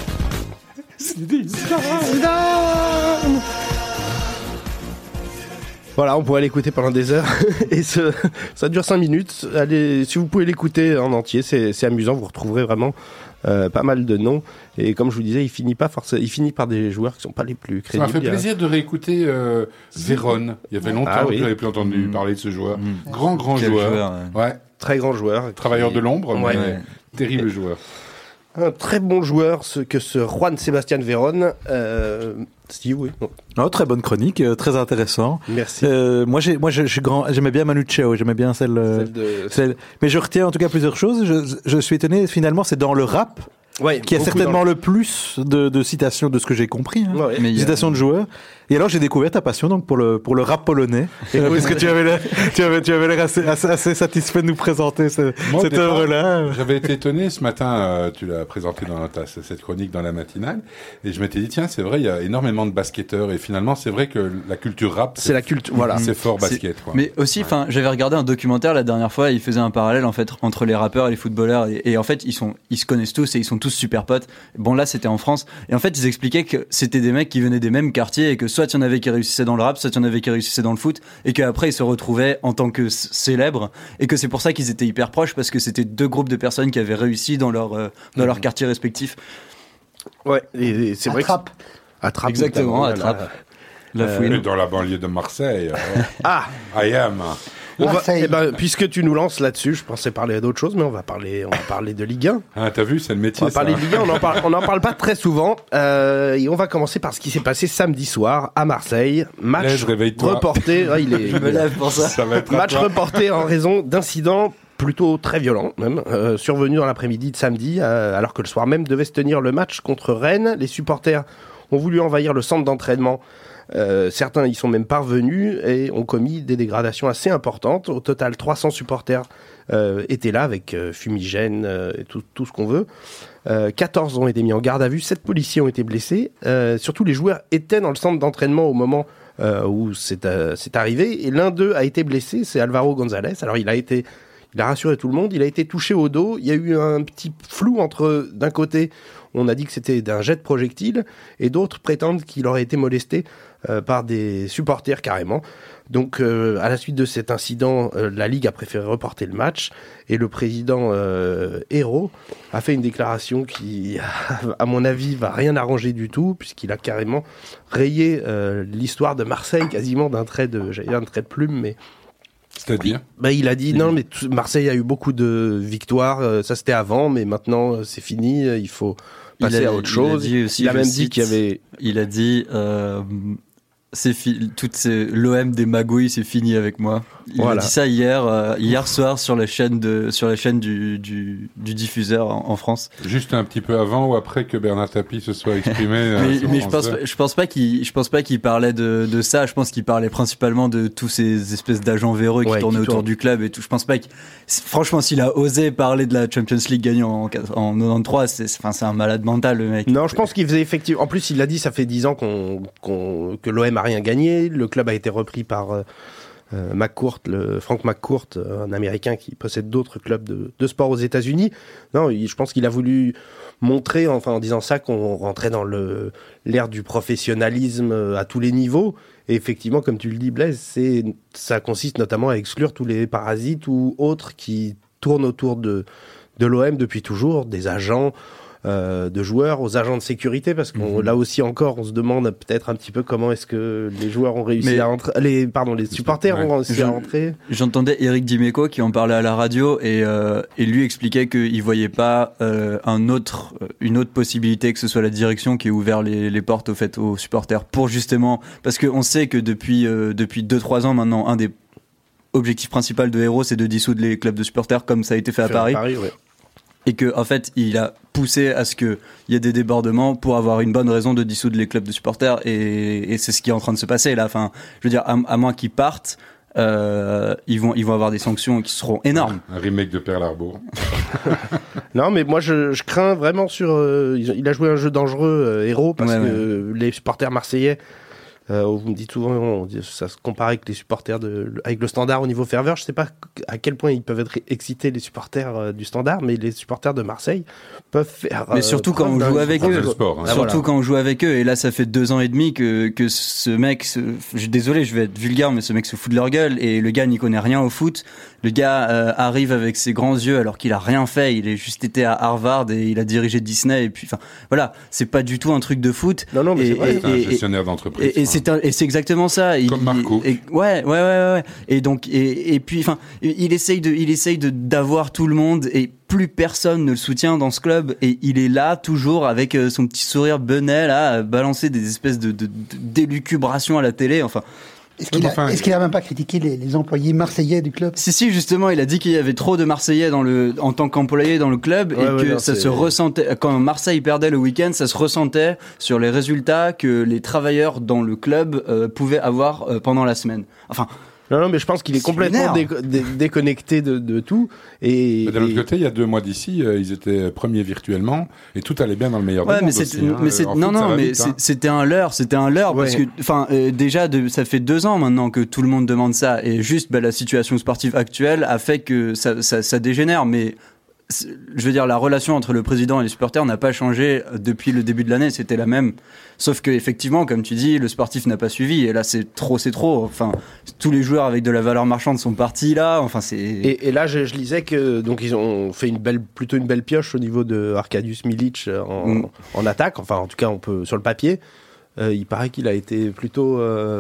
Voilà, on pourrait l'écouter pendant des heures. Et ça dure 5 minutes. Allez, si vous pouvez l'écouter en entier, c'est amusant. Vous retrouverez vraiment pas mal de noms. Et comme je vous disais, il finit par des joueurs qui sont pas les plus
Ça
crédibles.
m'a fait plaisir de réécouter Véron. Il y avait longtemps que je n'avais plus entendu parler de ce joueur. Grand
Quel
joueur.
joueur,
Ouais.
Très grand joueur.
Travailleur de l'ombre,
Ouais.
mais terrible joueur.
Un très bon joueur que ce Juan Sebastián Veron. Steve, oui. Bon.
Oh, très bonne chronique, très intéressant.
Merci.
Moi, je suis grand. J'aimais bien Manu Chao, j'aimais bien celle mais je retiens en tout cas plusieurs choses. Je suis étonné. Finalement, c'est dans le rap.
Ouais,
qui a certainement le plus de citations de ce que j'ai compris. Hein.
Ouais.
Mais
Citations de joueurs. Et alors j'ai découvert ta passion donc pour le rap polonais. Et est-ce que tu avais l'air assez satisfait de nous présenter
Moi, au
cette
départ,
œuvre-là.
J'avais été étonné ce matin, tu l'as présenté dans cette chronique dans la matinale, et je m'étais dit tiens c'est vrai il y a énormément de basketteurs et finalement c'est vrai que la culture rap
c'est la culture, voilà.
C'est fort basket. Quoi.
Mais aussi, enfin, j'avais regardé un documentaire la dernière fois, il faisait un parallèle en fait entre les rappeurs et les footballeurs, et en fait ils se connaissent tous et ils sont tous super potes. Bon là c'était en France, et en fait ils expliquaient que c'était des mecs qui venaient des mêmes quartiers et que soit il y en avait qui réussissaient dans le rap, soit il y en avait qui réussissaient dans le foot, et qu'après ils se retrouvaient en tant que célèbres, et que c'est pour ça qu'ils étaient hyper proches parce que c'était deux groupes de personnes qui avaient réussi dans leur quartier respectif.
Ouais, et c'est vrai
Attrape.
Attrape.
Exactement,
notamment,
Attrape. La fouine.
Et dans la banlieue de Marseille.
Ah,
I am.
Puisque tu nous lances là-dessus, je pensais parler d'autre chose, mais on va parler de Ligue 1.
Ah, t'as vu, c'est le métier.
On va parler de Ligue 1, on n'en parle pas très souvent. Et on va commencer par ce qui s'est passé samedi soir à Marseille. Match reporté.
Je me lève pour ça.
Match reporté en raison d'incidents plutôt très violents, même, survenus dans l'après-midi de samedi, alors que le soir même devait se tenir le match contre Rennes. Les supporters ont voulu envahir le centre d'entraînement. Certains y sont même parvenus et ont commis des dégradations assez importantes. Au total, 300 supporters étaient là avec fumigène et tout ce qu'on veut. 14 ont été mis en garde à vue, 7 policiers ont été blessés. Surtout, les joueurs étaient dans le centre d'entraînement au moment où c'est arrivé. Et l'un d'eux a été blessé, c'est Alvaro González. Alors, il a rassuré tout le monde, il a été touché au dos. Il y a eu un petit flou entre, d'un côté, on a dit que c'était d'un jet de projectile, et d'autres prétendent qu'il aurait été molesté par des supporters carrément. Donc, à la suite de cet incident, la Ligue a préféré reporter le match, et le président Hérault a fait une déclaration qui, à mon avis, va rien arranger du tout, puisqu'il a carrément rayé l'histoire de Marseille quasiment d'un trait de plume, mais...
C'est-à-dire
il a dit non, mais Marseille a eu beaucoup de victoires, ça c'était avant, mais maintenant c'est fini, il faut passer à autre chose. Il a même dit qu'il y avait...
Il a dit l'OM des magouilles, c'est fini avec moi. Il a dit ça hier soir sur la chaîne du diffuseur en France.
Juste un petit peu avant ou après que Bernard Tapie se soit exprimé.
mais je pense pas qu'il parlait de ça. Je pense qu'il parlait principalement de tous ces espèces d'agents véreux qui tournaient autour du club et tout. Je pense pas franchement, s'il a osé parler de la Champions League gagnée en 93, c'est un malade mental, le mec.
Non, je pense qu'il faisait effectivement. En plus, il l'a dit, ça fait 10 ans que l'OM a rien gagné. Le club a été repris par Frank McCourt, un Américain qui possède d'autres clubs de sport aux États-Unis. Non, je pense qu'il a voulu montrer, en disant ça, qu'on rentrait dans l'ère du professionnalisme à tous les niveaux. Et effectivement, comme tu le dis, Blaise, ça consiste notamment à exclure tous les parasites ou autres qui tournent autour de l'OM depuis toujours, des agents, de joueurs aux agents de sécurité, parce que là aussi encore, on se demande peut-être un petit peu comment est-ce que les joueurs ont réussi à entrer, les supporters ont réussi à entrer.
J'entendais Eric Dimeco qui en parlait à la radio et lui expliquait qu'il voyait pas une autre possibilité que ce soit la direction qui ait ouvert les portes aux supporters pour justement, parce qu'on sait que depuis 2-3 ans maintenant, un des objectifs principaux de Hérault, c'est de dissoudre les clubs de supporters comme ça a été fait à Paris.
Ouais.
Et que, en fait, il a poussé à ce qu'il y ait des débordements pour avoir une bonne raison de dissoudre les clubs de supporters. Et c'est ce qui est en train de se passer là. Enfin, je veux dire, à moins qu'ils partent, ils vont avoir des sanctions qui seront énormes.
Un remake de Pearl Harbor.
Non, mais moi, je crains vraiment il a joué un jeu dangereux, Hérault, parce que les supporters marseillais, vous me dites souvent, ça se compare avec les supporters avec le Standard au niveau ferveur. Je sais pas à quel point ils peuvent être excités, les supporters du Standard, mais les supporters de Marseille peuvent faire.
Mais surtout quand on joue avec eux. Quand on joue avec eux. Et là, ça fait 2 ans et demi que ce mec, désolé, je vais être vulgaire, mais ce mec se fout de leur gueule. Et le gars n'y connaît rien au foot. Le gars arrive avec ses grands yeux alors qu'il a rien fait. Il a juste été à Harvard et il a dirigé Disney. Et puis, voilà, c'est pas du tout un truc de foot.
Non, mais c'est vrai.
C'est un gestionnaire d'entreprise.
Et c'est exactement ça.
Comme Marco.
Ouais. Et donc, et puis, il essaye d'avoir tout le monde et plus personne ne le soutient dans ce club et il est là toujours avec son petit sourire benet là, à balancer des espèces de d'élucubrations à la télé. Enfin.
Est-ce qu'il a même pas critiqué les employés marseillais du club ?
Si, justement, il a dit qu'il y avait trop de Marseillais en tant qu'employés dans le club se ressentait, quand Marseille perdait le week-end, ça se ressentait sur les résultats que les travailleurs dans le club pouvaient avoir pendant la semaine. Enfin.
Non, mais je pense qu'il est complètement déconnecté de tout. Et
d'un autre côté, il y a 2 mois d'ici, ils étaient premiers virtuellement et tout allait bien dans le meilleur des mondes.
C'était un leurre, parce que, déjà, ça fait 2 ans maintenant que tout le monde demande ça et juste, la situation sportive actuelle a fait que ça dégénère, mais je veux dire, la relation entre le président et les supporters n'a pas changé depuis le début de l'année, c'était la même. Sauf que, effectivement, comme tu dis, le sportif n'a pas suivi, et là, c'est trop. Enfin, tous les joueurs avec de la valeur marchande sont partis, là, enfin, c'est...
Et là, je lisais que, donc, ils ont fait plutôt une belle pioche au niveau de Arkadiusz Milic en attaque, enfin, en tout cas, on peut, sur le papier. Il paraît qu'il a été plutôt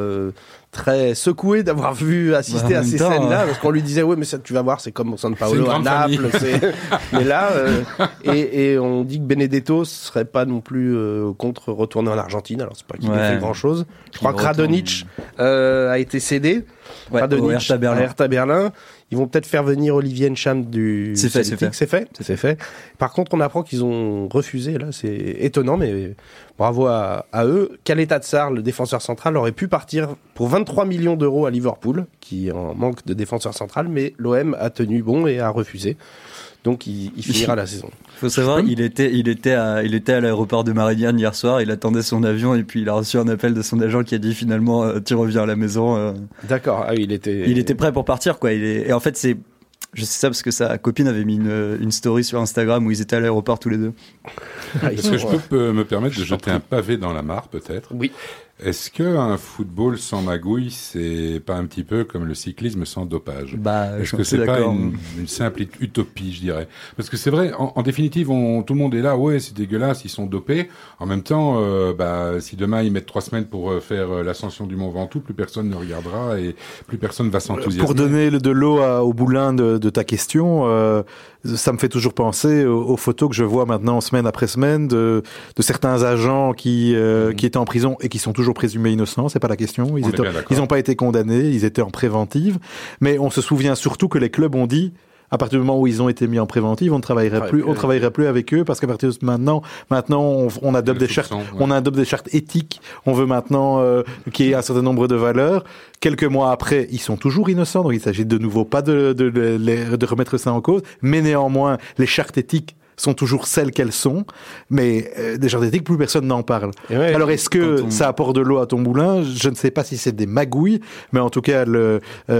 très secoué d'avoir assister à ces scènes-là, parce qu'on lui disait ouais mais ça tu vas voir c'est comme au San Paolo à Naples, mais là et on dit que Benedetto serait pas non plus contre retourner en Argentine, alors c'est pas qu'il ait fait grand-chose. Je crois que Radonjic a été cédé. Radonjic à Hertha Berlin. Ils vont peut-être faire venir Olivier Ncham du Celtic. C'est fait. Par contre, on apprend qu'ils ont refusé. Là, c'est étonnant, mais bravo à eux. Caleta Tsar, le défenseur central, aurait pu partir pour 23 millions d'euros à Liverpool, qui en manque de défenseur central, mais l'OM a tenu bon et a refusé. Donc, il finira la saison.
Faut savoir, il était à l'aéroport de Marignane hier soir, il attendait son avion et puis il a reçu un appel de son agent qui a dit finalement tu reviens à la maison.
D'accord, il
était prêt pour partir quoi. Et en fait je sais ça parce que sa copine avait mis une story sur Instagram où ils étaient à l'aéroport tous les deux.
Est-ce que je peux me permettre de jeter un pavé dans la mare peut-être ?
Oui.
Est-ce qu'un football sans magouille, c'est pas un petit peu comme le cyclisme sans dopage ? Est-ce que c'est pas une simple utopie, je dirais ? Parce que c'est vrai, en définitive, tout le monde est là, ouais, c'est dégueulasse, ils sont dopés. En même temps, si demain ils mettent 3 semaines pour faire l'ascension du Mont Ventoux, plus personne ne regardera et plus personne va s'enthousiasmer.
Pour donner de l'eau au boulin de ta question, ça me fait toujours penser aux photos que je vois maintenant semaine après semaine de certains agents qui étaient en prison et qui sont toujours présumés innocents, c'est pas la question. Ils n'ont pas été condamnés, ils étaient en préventive. Mais on se souvient surtout que les clubs ont dit, à partir du moment où ils ont été mis en préventive, on ne travaillerait plus avec eux parce qu'à partir de maintenant, on adopte des chartes, on adopte des chartes éthiques. On veut maintenant qu'il y ait un certain nombre de valeurs. Quelques mois après, ils sont toujours innocents, donc il s'agit de nouveau pas de remettre ça en cause, mais néanmoins, les chartes éthiques sont toujours celles qu'elles sont, mais des chartes éthiques, plus personne n'en parle. Alors est-ce que ça apporte de l'eau à ton moulin ? Je ne sais pas si c'est des magouilles, mais en tout cas le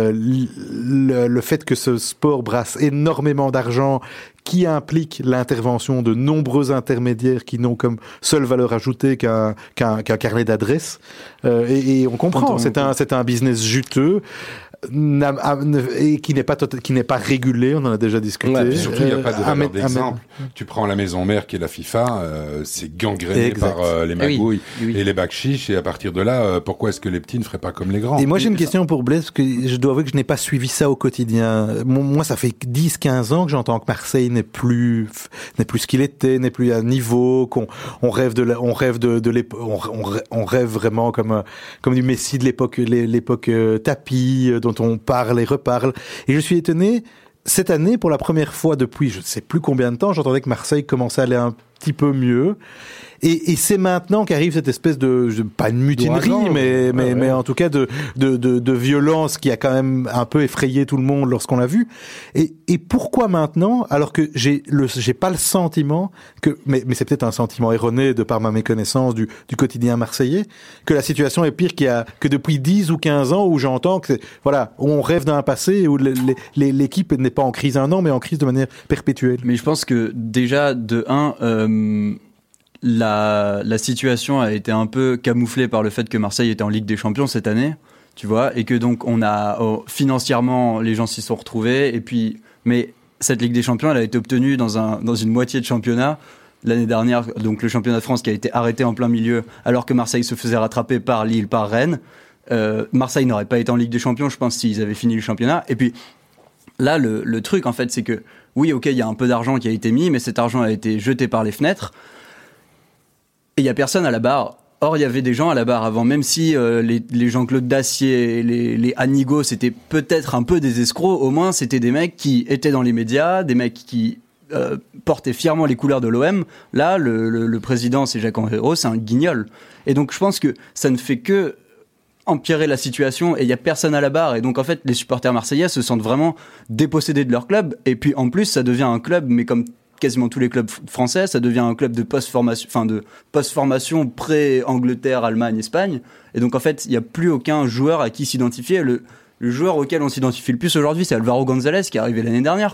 fait que ce sport brasse énormément d'argent, qui implique l'intervention de nombreux intermédiaires qui n'ont comme seule valeur ajoutée qu'un carnet d'adresses, et on comprend, c'est un business juteux. Et qui n'est pas régulé, on en a déjà discuté.
Surtout, il n'y a pas de valeur d'exemple. Tu prends la maison mère qui est la FIFA, c'est gangréné par les magouilles et les bakchiches, et à partir de là, pourquoi est-ce que les petits ne feraient pas comme les grands ?
Et moi, j'ai une question pour Blaise, parce que je dois avouer que je n'ai pas suivi ça au quotidien. Moi, ça fait 10-15 ans que j'entends que Marseille n'est plus ce qu'il était, n'est plus à niveau, on rêve vraiment comme du Messi de l'époque Tapie, dont on parle et reparle. Et je suis étonné, cette année, pour la première fois depuis je ne sais plus combien de temps, j'entendais que Marseille commençait à aller un petit peu mieux. Et c'est maintenant qu'arrive cette espèce pas une mutinerie, mais en tout cas de violence qui a quand même un peu effrayé tout le monde lorsqu'on l'a vu. Et pourquoi maintenant, alors que j'ai pas le sentiment mais c'est peut-être un sentiment erroné de par ma méconnaissance du quotidien marseillais, que la situation est pire que depuis 10 ou 15 ans où j'entends que on rêve d'un passé où l'équipe n'est pas en crise un an, mais en crise de manière perpétuelle.
Mais je pense que déjà, la situation a été un peu camouflée par le fait que Marseille était en Ligue des Champions cette année, tu vois, et que donc financièrement les gens s'y sont retrouvés, mais cette Ligue des Champions, elle a été obtenue dans une moitié de championnat l'année dernière, donc le championnat de France qui a été arrêté en plein milieu alors que Marseille se faisait rattraper par Lille, par Rennes. Marseille n'aurait pas été en Ligue des Champions, je pense, s'ils avaient fini le championnat. Et puis là, le truc en fait, c'est que oui, ok, il y a un peu d'argent qui a été mis, mais cet argent a été jeté par les fenêtres. Et il n'y a personne à la barre. Or, il y avait des gens à la barre avant, même si les Jean-Claude Dacier, les Anigo, c'était peut-être un peu des escrocs, au moins c'était des mecs qui étaient dans les médias, des mecs qui portaient fièrement les couleurs de l'OM. Là, le président, c'est Jacques-Henri Hérault, c'est un guignol. Et donc, je pense que ça ne fait que empirer la situation, et il n'y a personne à la barre. Et donc, en fait, les supporters marseillais se sentent vraiment dépossédés de leur club. Et puis, en plus, ça devient un club, mais comme quasiment tous les clubs français, ça devient un club de post-formation pré-Angleterre, Allemagne, Espagne. Et donc, en fait, il n'y a plus aucun joueur à qui s'identifier. Le joueur auquel on s'identifie le plus aujourd'hui, c'est Alvaro González qui est arrivé l'année dernière, quoi.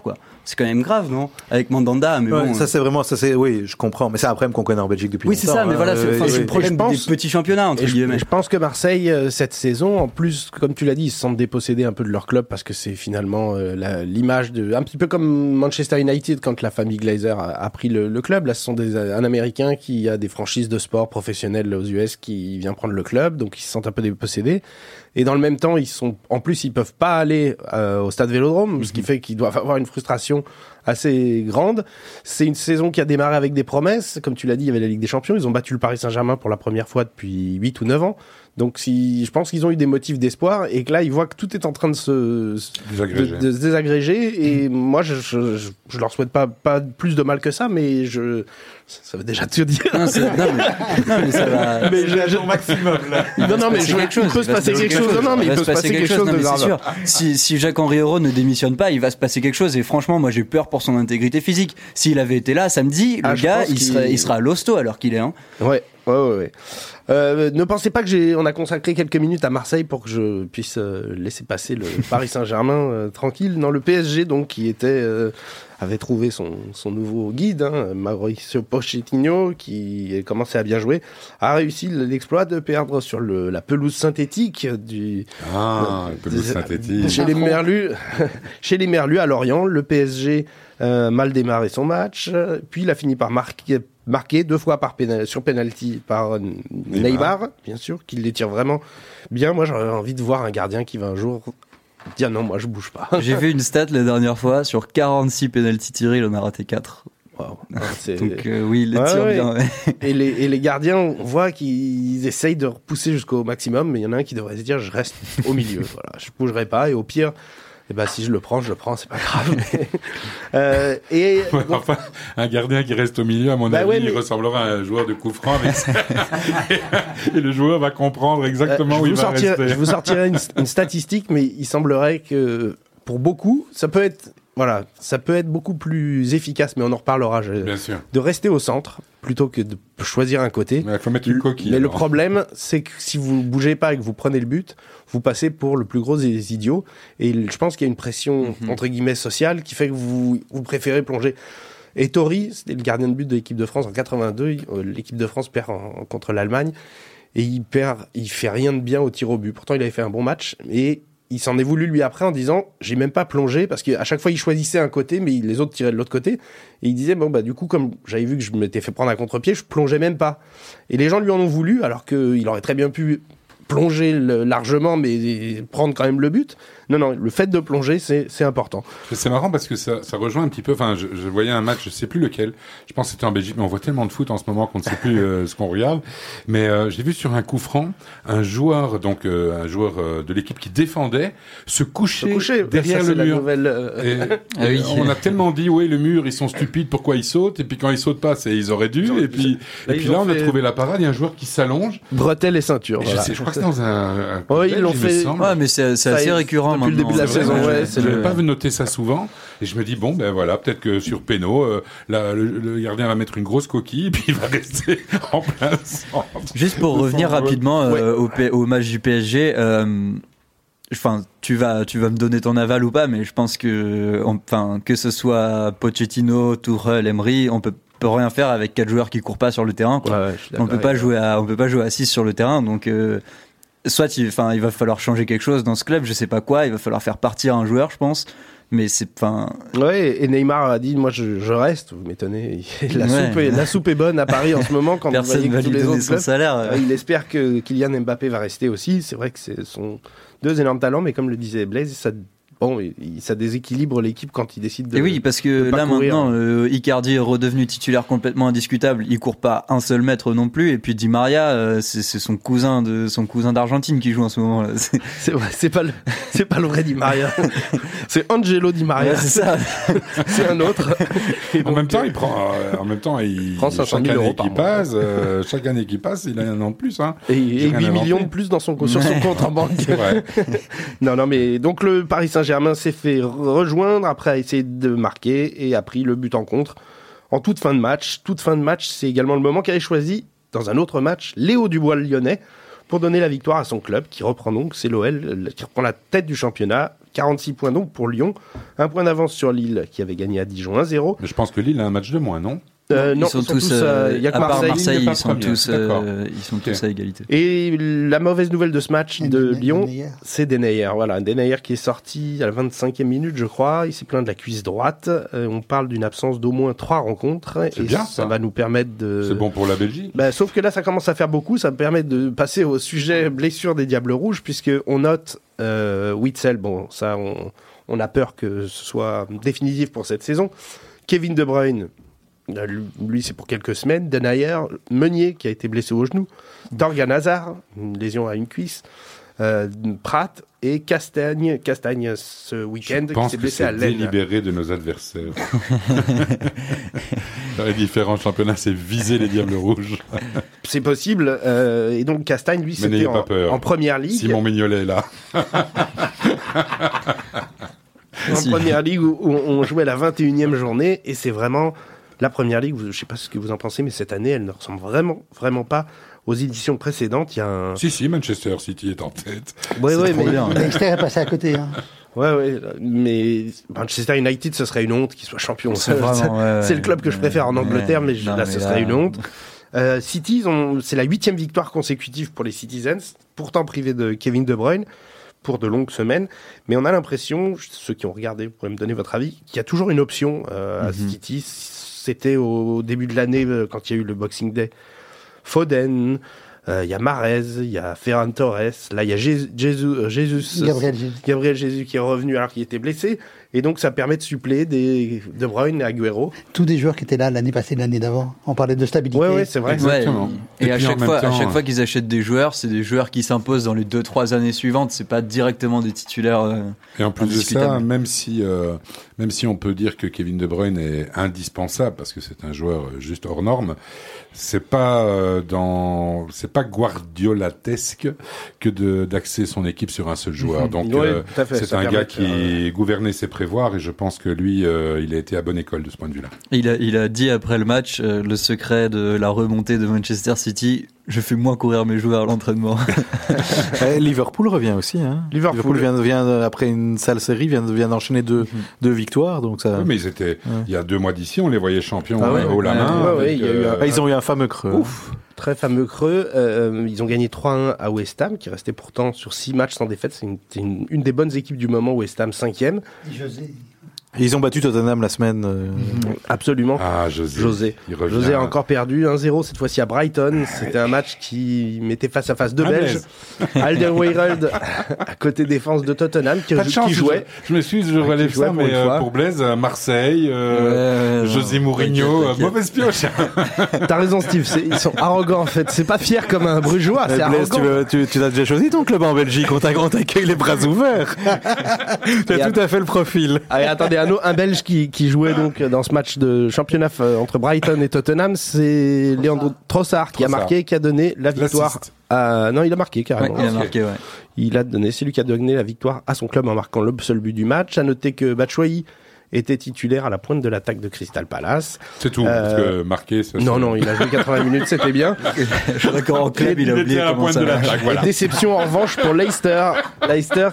c'est quand même grave, non? Avec Mandanda, mais
Ouais,
bon.
Oui, je comprends. Mais c'est un problème qu'on connaît en Belgique depuis longtemps.
Oui, c'est ça, mais voilà, c'est le problème des petits championnats, entre guillemets.
Je pense que Marseille, cette saison, en plus, comme tu l'as dit, ils se sentent dépossédés un peu de leur club parce que c'est finalement l'image de, un petit peu comme Manchester United quand la famille Glazer a pris le club. Là, ce sont un Américain qui a des franchises de sport professionnelles aux US qui vient prendre le club, donc ils se sentent un peu dépossédés. Et dans le même temps, ils peuvent pas aller au stade Vélodrome, ce qui fait qu'ils doivent avoir une frustration assez grande. C'est une saison qui a démarré avec des promesses. Comme tu l'as dit, il y avait la Ligue des Champions. Ils ont battu le Paris Saint-Germain pour la première fois depuis 8 ou 9 ans. Donc, je pense qu'ils ont eu des motifs d'espoir et que là, ils voient que tout est en train de se désagréger. Et moi, je leur souhaite pas plus de mal que ça, mais ça veut déjà tout dire.
Non, mais ça va.
Mais j'ai un jour maximum, là.
Non, mais il peut se passer quelque chose. Non, mais il peut se passer quelque chose de grave.
C'est sûr. Si Jacques-Henri Hérault ne démissionne pas, il va se passer quelque chose. Et franchement, moi, j'ai peur pour son intégrité physique. S'il avait été là samedi, le gars, il sera à l'hosto alors qu'il est, hein.
Ouais. Ne pensez pas que on a consacré quelques minutes à Marseille pour que je puisse laisser passer le Paris Saint-Germain tranquille. Non, le PSG donc qui avait trouvé son nouveau guide, Mauricio Pochettino, qui commençait à bien jouer, a réussi l'exploit de perdre sur la pelouse synthétique chez les Merlus à Lorient. Le PSG mal démarré son match, puis il a fini par marqué 2 fois sur penalty par Neymar, bien sûr, qui les tire vraiment bien. Moi, j'aurais envie de voir un gardien qui va un jour dire non, moi je bouge pas.
J'ai vu une stat la dernière fois, sur 46 penalty tirés, il en a raté 4.
Wow.
Donc oui, il les tire bien. Ouais.
Et les gardiens, on voit qu'ils essayent de repousser jusqu'au maximum, mais il y en a un qui devrait se dire je reste au milieu, voilà, je bougerai pas, et au pire, si je le prends, c'est pas grave.
Enfin, un gardien qui reste au milieu, à mon avis, il ressemblera à un joueur de coup franc. Et le joueur va comprendre exactement où il va rester.
Je vous sortirai une statistique, mais il semblerait que pour beaucoup, ça peut être beaucoup plus efficace, mais on en reparlera.
Bien sûr.
De rester au centre plutôt que de choisir un côté.
Mais il faut mettre une coquille.
Mais le problème, c'est que si vous bougez pas et que vous prenez le but, vous passez pour le plus gros des idiots. Et je pense qu'il y a une pression, entre guillemets, sociale qui fait que vous préférez plonger. Et Tori, c'était le gardien de but de l'équipe de France en 82. L'équipe de France perd contre l'Allemagne. Et il fait rien de bien au tir au but. Pourtant, il avait fait un bon match. Et il s'en est voulu lui après en disant j'ai même pas plongé, parce qu'à chaque fois il choisissait un côté mais les autres tiraient de l'autre côté, et il disait du coup, comme j'avais vu que je m'étais fait prendre à contre-pied, je plongeais même pas, et les gens lui en ont voulu alors qu'il aurait très bien pu plonger largement mais prendre quand même le but. Non, le fait de plonger, c'est important.
C'est marrant parce que ça rejoint un petit peu, enfin, je voyais un match, je sais plus lequel, je pense que c'était en Belgique, mais on voit tellement de foot en ce moment qu'on ne sait plus ce qu'on regarde, mais j'ai vu sur un coup franc, un joueur de l'équipe qui défendait se coucher derrière le mur. On a tellement dit, le mur, ils sont stupides, pourquoi ils sautent, et puis quand ils sautent pas, ils auraient dû, et puis là, on a trouvé la parade, il y a un joueur qui s'allonge.
Bretelles et ceinture. Voilà.
Je crois que c'est dans un
ils l'ont fait.
Ouais, mais c'est assez récurrent
depuis le début de la saison.
Je n'avais pas noté ça souvent, et je me dis peut-être que sur péno, le gardien va mettre une grosse coquille, et puis il va rester en plein centre.
Juste pour revenir rapidement au match du PSG, tu vas me donner ton aval ou pas, mais je pense que ce soit Pochettino, Tuchel, Emery, on peut rien faire avec 4 joueurs qui courent pas sur le terrain, quoi. On peut pas jouer à 6 sur le terrain, donc soit il va falloir changer quelque chose dans ce club, je sais pas quoi, il va falloir faire partir un joueur, je pense, mais
et Neymar a dit moi je reste, vous m'étonnez, la soupe est bonne à Paris en ce moment, quand
personne
vous voyez que tous les autres clubs,
salaire.
Il espère que Kylian Mbappé va rester aussi. C'est vrai que ce sont 2 énormes talents, mais comme le disait Blaise, ça déséquilibre l'équipe quand il décide de.
Et oui, parce que là maintenant, Icardi est redevenu titulaire complètement indiscutable. Il court pas un seul mètre non plus. Et puis Di Maria, c'est son cousin d'Argentine qui joue en ce moment.
C'est pas le vrai Di Maria. C'est Angelo Di Maria.
Ouais, c'est ça.
C'est un autre.
En même temps, il prend
500 000 euros par mois.
Chaque année qui passe, il a un an de plus. Hein.
Et 8 millions de plus sur son compte en banque.
C'est vrai.
Non, mais donc le Paris Saint-Germain s'est fait rejoindre après a essayé de marquer et a pris le but en contre en toute fin de match. Toute fin de match, c'est également le moment qu'avait choisi dans un autre match Léo Dubois le Lyonnais pour donner la victoire à son club qui reprend donc, c'est l'OL qui reprend la tête du championnat 46 points donc pour Lyon. Un point d'avance sur Lille qui avait gagné à Dijon 1-0.
Mais je pense que Lille a un match de moins, non ?
Non,
ils sont tous
il y a que
à part
Marseille.
ils sont tous à égalité.
Et la mauvaise nouvelle de ce match de Lyon,
Denayer.
c'est Denayer. Voilà, Denayer qui est sorti à la 25e minute, je crois. Il s'est plaint de la cuisse droite. On parle d'une absence d'au moins 3 rencontres.
C'est
et
bien,
ça va nous permettre de...
C'est bon pour la Belgique.
Sauf que là, ça commence à faire beaucoup. Ça me permet de passer au sujet blessure des Diables Rouges, puisqu'on note Witsel. Bon, ça, on a peur que ce soit définitif pour cette saison. Kevin De Bruyne, lui, c'est pour quelques semaines. Denayer, Meunier, qui a été blessé au genou. Torgan Hazard, une lésion à une cuisse. Pratt et Castagne ce week-end, qui s'est blessé à
l'aine.
l'aine.
Délibéré de nos adversaires. Dans les différents championnats, c'est viser les Diables Rouges.
C'est possible. Et donc Castagne, lui, c'était en première ligue.
Simon Mignolet est là.
En première ligue où on jouait la 21e journée, et c'est vraiment la première ligue, je ne sais pas ce que vous en pensez, mais cette année, elle ne ressemble vraiment pas aux éditions précédentes. Il y a un...
Si, Manchester City est en tête.
Oui, mais
Leicester est passé à côté. Hein.
Ouais, mais Manchester United, ce serait une honte qu'il soit champion. C'est le club que je préfère en Angleterre, mais ce serait une honte. City, c'est la 8e victoire consécutive pour les Citizens, pourtant privés de Kevin De Bruyne pour de longues semaines, mais on a l'impression, ceux qui ont regardé, vous pourrez me donner votre avis, qu'il y a toujours une option à City. C'était au début de l'année, quand il y a eu le Boxing Day. Foden, il y a Mahrez, il y a Ferran Torres, là il y a Gabriel Jesus qui est revenu alors qu'il était blessé, et donc ça permet de suppléer De Bruyne et Agüero.
Tous des joueurs qui étaient là l'année passée, l'année d'avant. On parlait de stabilité.
Ouais, c'est vrai.
Exactement.
Et à chaque fois qu'ils achètent des joueurs, c'est des joueurs qui s'imposent dans les 2-3 années suivantes. C'est pas directement des titulaires.
Et en plus de ça, même si on peut dire que Kevin De Bruyne est indispensable parce que c'est un joueur juste hors norme, c'est pas Guardiolatesque que d'axer son équipe sur un seul joueur. Donc c'est un gars qui gouvernait ses prévoirs, et je pense que lui, il a été à bonne école de ce point de vue-là.
Il a dit après le match, le secret de la remontée de Manchester City: je fais moins courir mes joueurs à l'entraînement.
Liverpool revient aussi. Hein. Liverpool vient après une sale série, vient d'enchaîner deux victoires. Donc ça...
Oui, mais il y a 2 mois d'ici, on les voyait champions haut la main.
Ils ont eu un fameux creux.
Ouf, très fameux creux. Ils ont gagné 3-1 à West Ham, qui restait pourtant sur 6 matchs sans défaite. C'est une des bonnes équipes du moment, West Ham 5e.
Ils ont battu Tottenham la semaine.
Absolument.
Ah, José
a encore perdu 1-0 cette fois-ci à Brighton. C'était un match qui mettait face à face 2 Belges. Alderweireld à côté défense de Tottenham qui jouait.
Je m'excuse, je relève ça, mais pour Blaise, Marseille, José Mourinho, mauvaise pioche.
T'as raison, Steve. Ils sont arrogants en fait. C'est pas fier comme un Brugeois. C'est
Blaise,
arrogant.
tu as déjà choisi ton club en Belgique. On t'accueille les bras ouverts. Tu as tout à fait le profil.
Allez, attendez. Un Belge qui jouait donc dans ce match de championnat entre Brighton et Tottenham, c'est Leandro Trossard qui a marqué, qui a donné la victoire. Non, il a marqué carrément.
Ouais, il a marqué, ouais.
Il a donné, c'est lui qui a donné la victoire à son club en marquant le seul but du match. À noter que Batshuayi était titulaire à la pointe de l'attaque de Crystal Palace.
C'est tout, parce que marqué...
Non, il a joué 80 minutes, c'était bien.
Je suis d'accord, en club, il a oublié
à la pointe de l'attaque, voilà.
Déception en revanche pour Leicester. Leicester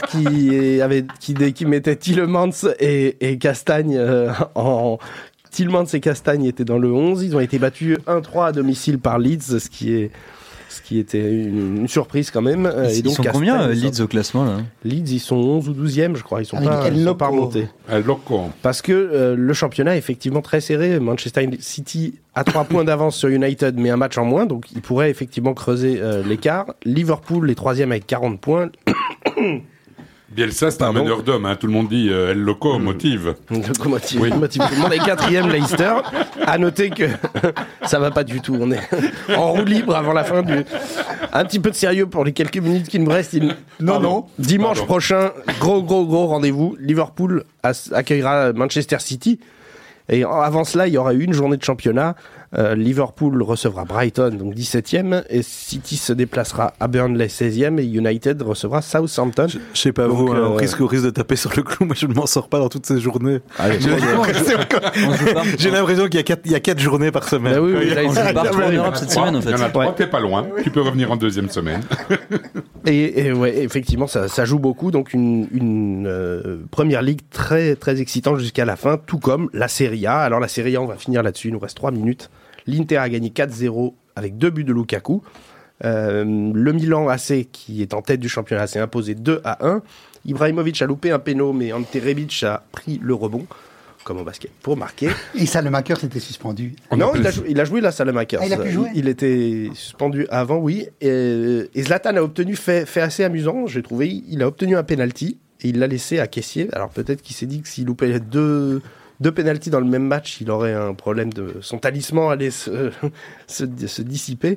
qui mettait Tielemans et Castagne Tielemans et Castagne étaient dans le 11. Ils ont été battus 1-3 à domicile par Leeds, ce qui était une surprise quand même.
Ils sont combien Leeds au classement là ?
Leeds, ils sont 11 ou 12e, je crois. Ils sont pas remontés. Parce que le championnat est effectivement très serré. Manchester City a 3 points d'avance sur United, mais un match en moins, donc il pourrait effectivement creuser l'écart. Liverpool est 3e avec 40 points.
Bielsa, c'est un meneur d'hommes, hein. Tout le monde dit El Loco motive.
Locomotive. Oui. Tout le monde est 4e, Leicester. À noter que ça va pas du tout. On est en roue libre avant la fin un petit peu de sérieux pour les quelques minutes qui nous restent. Dimanche prochain, gros rendez-vous. Liverpool accueillera Manchester City. Et avant cela, il y aura eu une journée de championnat Liverpool recevra Brighton, donc 17e, et City se déplacera à Burnley 16e, et United recevra Southampton.
Je sais pas, donc, vous, on risque de taper sur le clou. Moi, je ne m'en sors pas dans toutes ces journées. J'ai l'impression qu'il y a 4 journées par semaine.
Bah oui,
on joue partout en Europe cette semaine, en fait.
Il y en a 3, t'es pas loin. Tu peux revenir en deuxième semaine.
Et ouais, effectivement, ça joue beaucoup. Donc, une première ligue très, très excitante jusqu'à la fin, tout comme la Serie A. Alors, la Serie A, on va finir là-dessus. Il nous reste 3 minutes. L'Inter a gagné 4-0 avec 2 buts de Lukaku. Le Milan AC, qui est en tête du championnat, s'est imposé 2-1. Ibrahimovic a loupé un péno, mais Ante Rebic a pris le rebond, comme au basket, pour marquer.
Et Salemaker s'était suspendu.
Non, il a joué là, Salemaker.
Ah, il a pu jouer.
Il était suspendu avant, oui. Et Zlatan a obtenu, fait assez amusant, j'ai trouvé, il a obtenu un penalty et il l'a laissé à caissier. Alors peut-être qu'il s'est dit que s'il loupait deux pénaltys dans le même match, il aurait un problème son talisman allait se dissiper.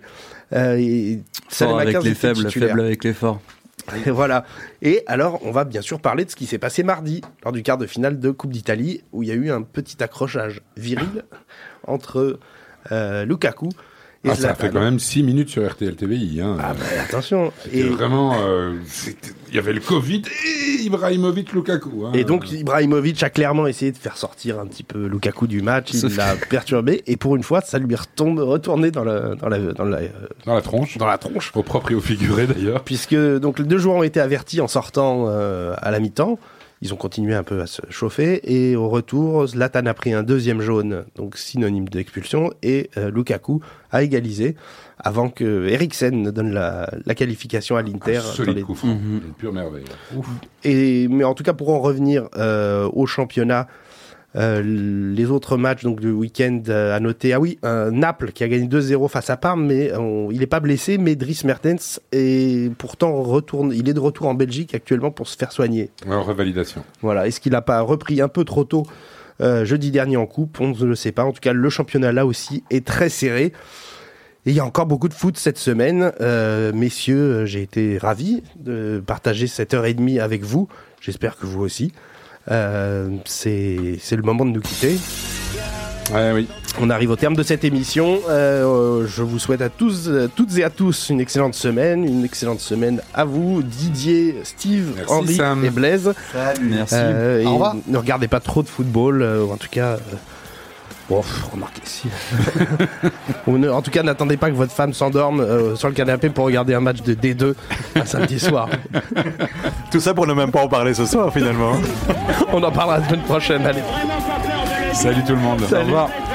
Fort avec les faibles, faible avec les forts.
Et voilà. Et alors, on va bien sûr parler de ce qui s'est passé mardi, lors du quart de finale de Coupe d'Italie, où il y a eu un petit accrochage viril entre Lukaku et Zlatan.
Ça a fait quand même 6 minutes sur RTL TVI. Hein.
Ah bah, attention.
Et vraiment, il y avait le Covid et Ibrahimovic, Lukaku. Hein.
Et donc Ibrahimovic a clairement essayé de faire sortir un petit peu Lukaku du match. Il l'a perturbé et pour une fois, ça lui est retourné dans la
tronche.
Dans la tronche.
Au propre et au figuré d'ailleurs.
Puisque donc les 2 joueurs ont été avertis en sortant à la mi-temps. Ils ont continué un peu à se chauffer et au retour, Zlatan a pris un 2e jaune, donc synonyme d'expulsion, et Lukaku a égalisé avant que Eriksen ne donne la qualification à l'Inter.
Solide coup franc, une pure merveille.
Mais en tout cas, pour en revenir au championnat, les autres matchs donc du week-end à noter. Ah oui, Naples qui a gagné 2-0 face à Parme, mais il n'est pas blessé, mais Dries Mertens est pourtant il est de retour en Belgique actuellement pour se faire soigner.
En revalidation.
Voilà. Est-ce qu'il n'a pas repris un peu trop tôt jeudi dernier en coupe? On ne le sait pas. En tout cas, le championnat là aussi est très serré. Et il y a encore beaucoup de foot cette semaine. Messieurs, j'ai été ravi de partager cette heure et demie avec vous. J'espère que vous aussi. C'est le moment de nous quitter.
Ouais, oui.
On arrive au terme de cette émission. Je vous souhaite à toutes et à tous une excellente semaine à vous, Didier, Steve,
merci,
Henri
Sam.
et Blaise.
Salut, merci.
Au revoir.
Ne regardez pas trop de football, en tout cas. Remarquez si. En tout cas, n'attendez pas que votre femme s'endorme sur le canapé pour regarder un match de D2 un samedi soir.
Tout ça pour ne même pas en parler ce soir, finalement.
On en parlera la semaine prochaine. Allez.
Salut tout le monde.
Salut. Au revoir.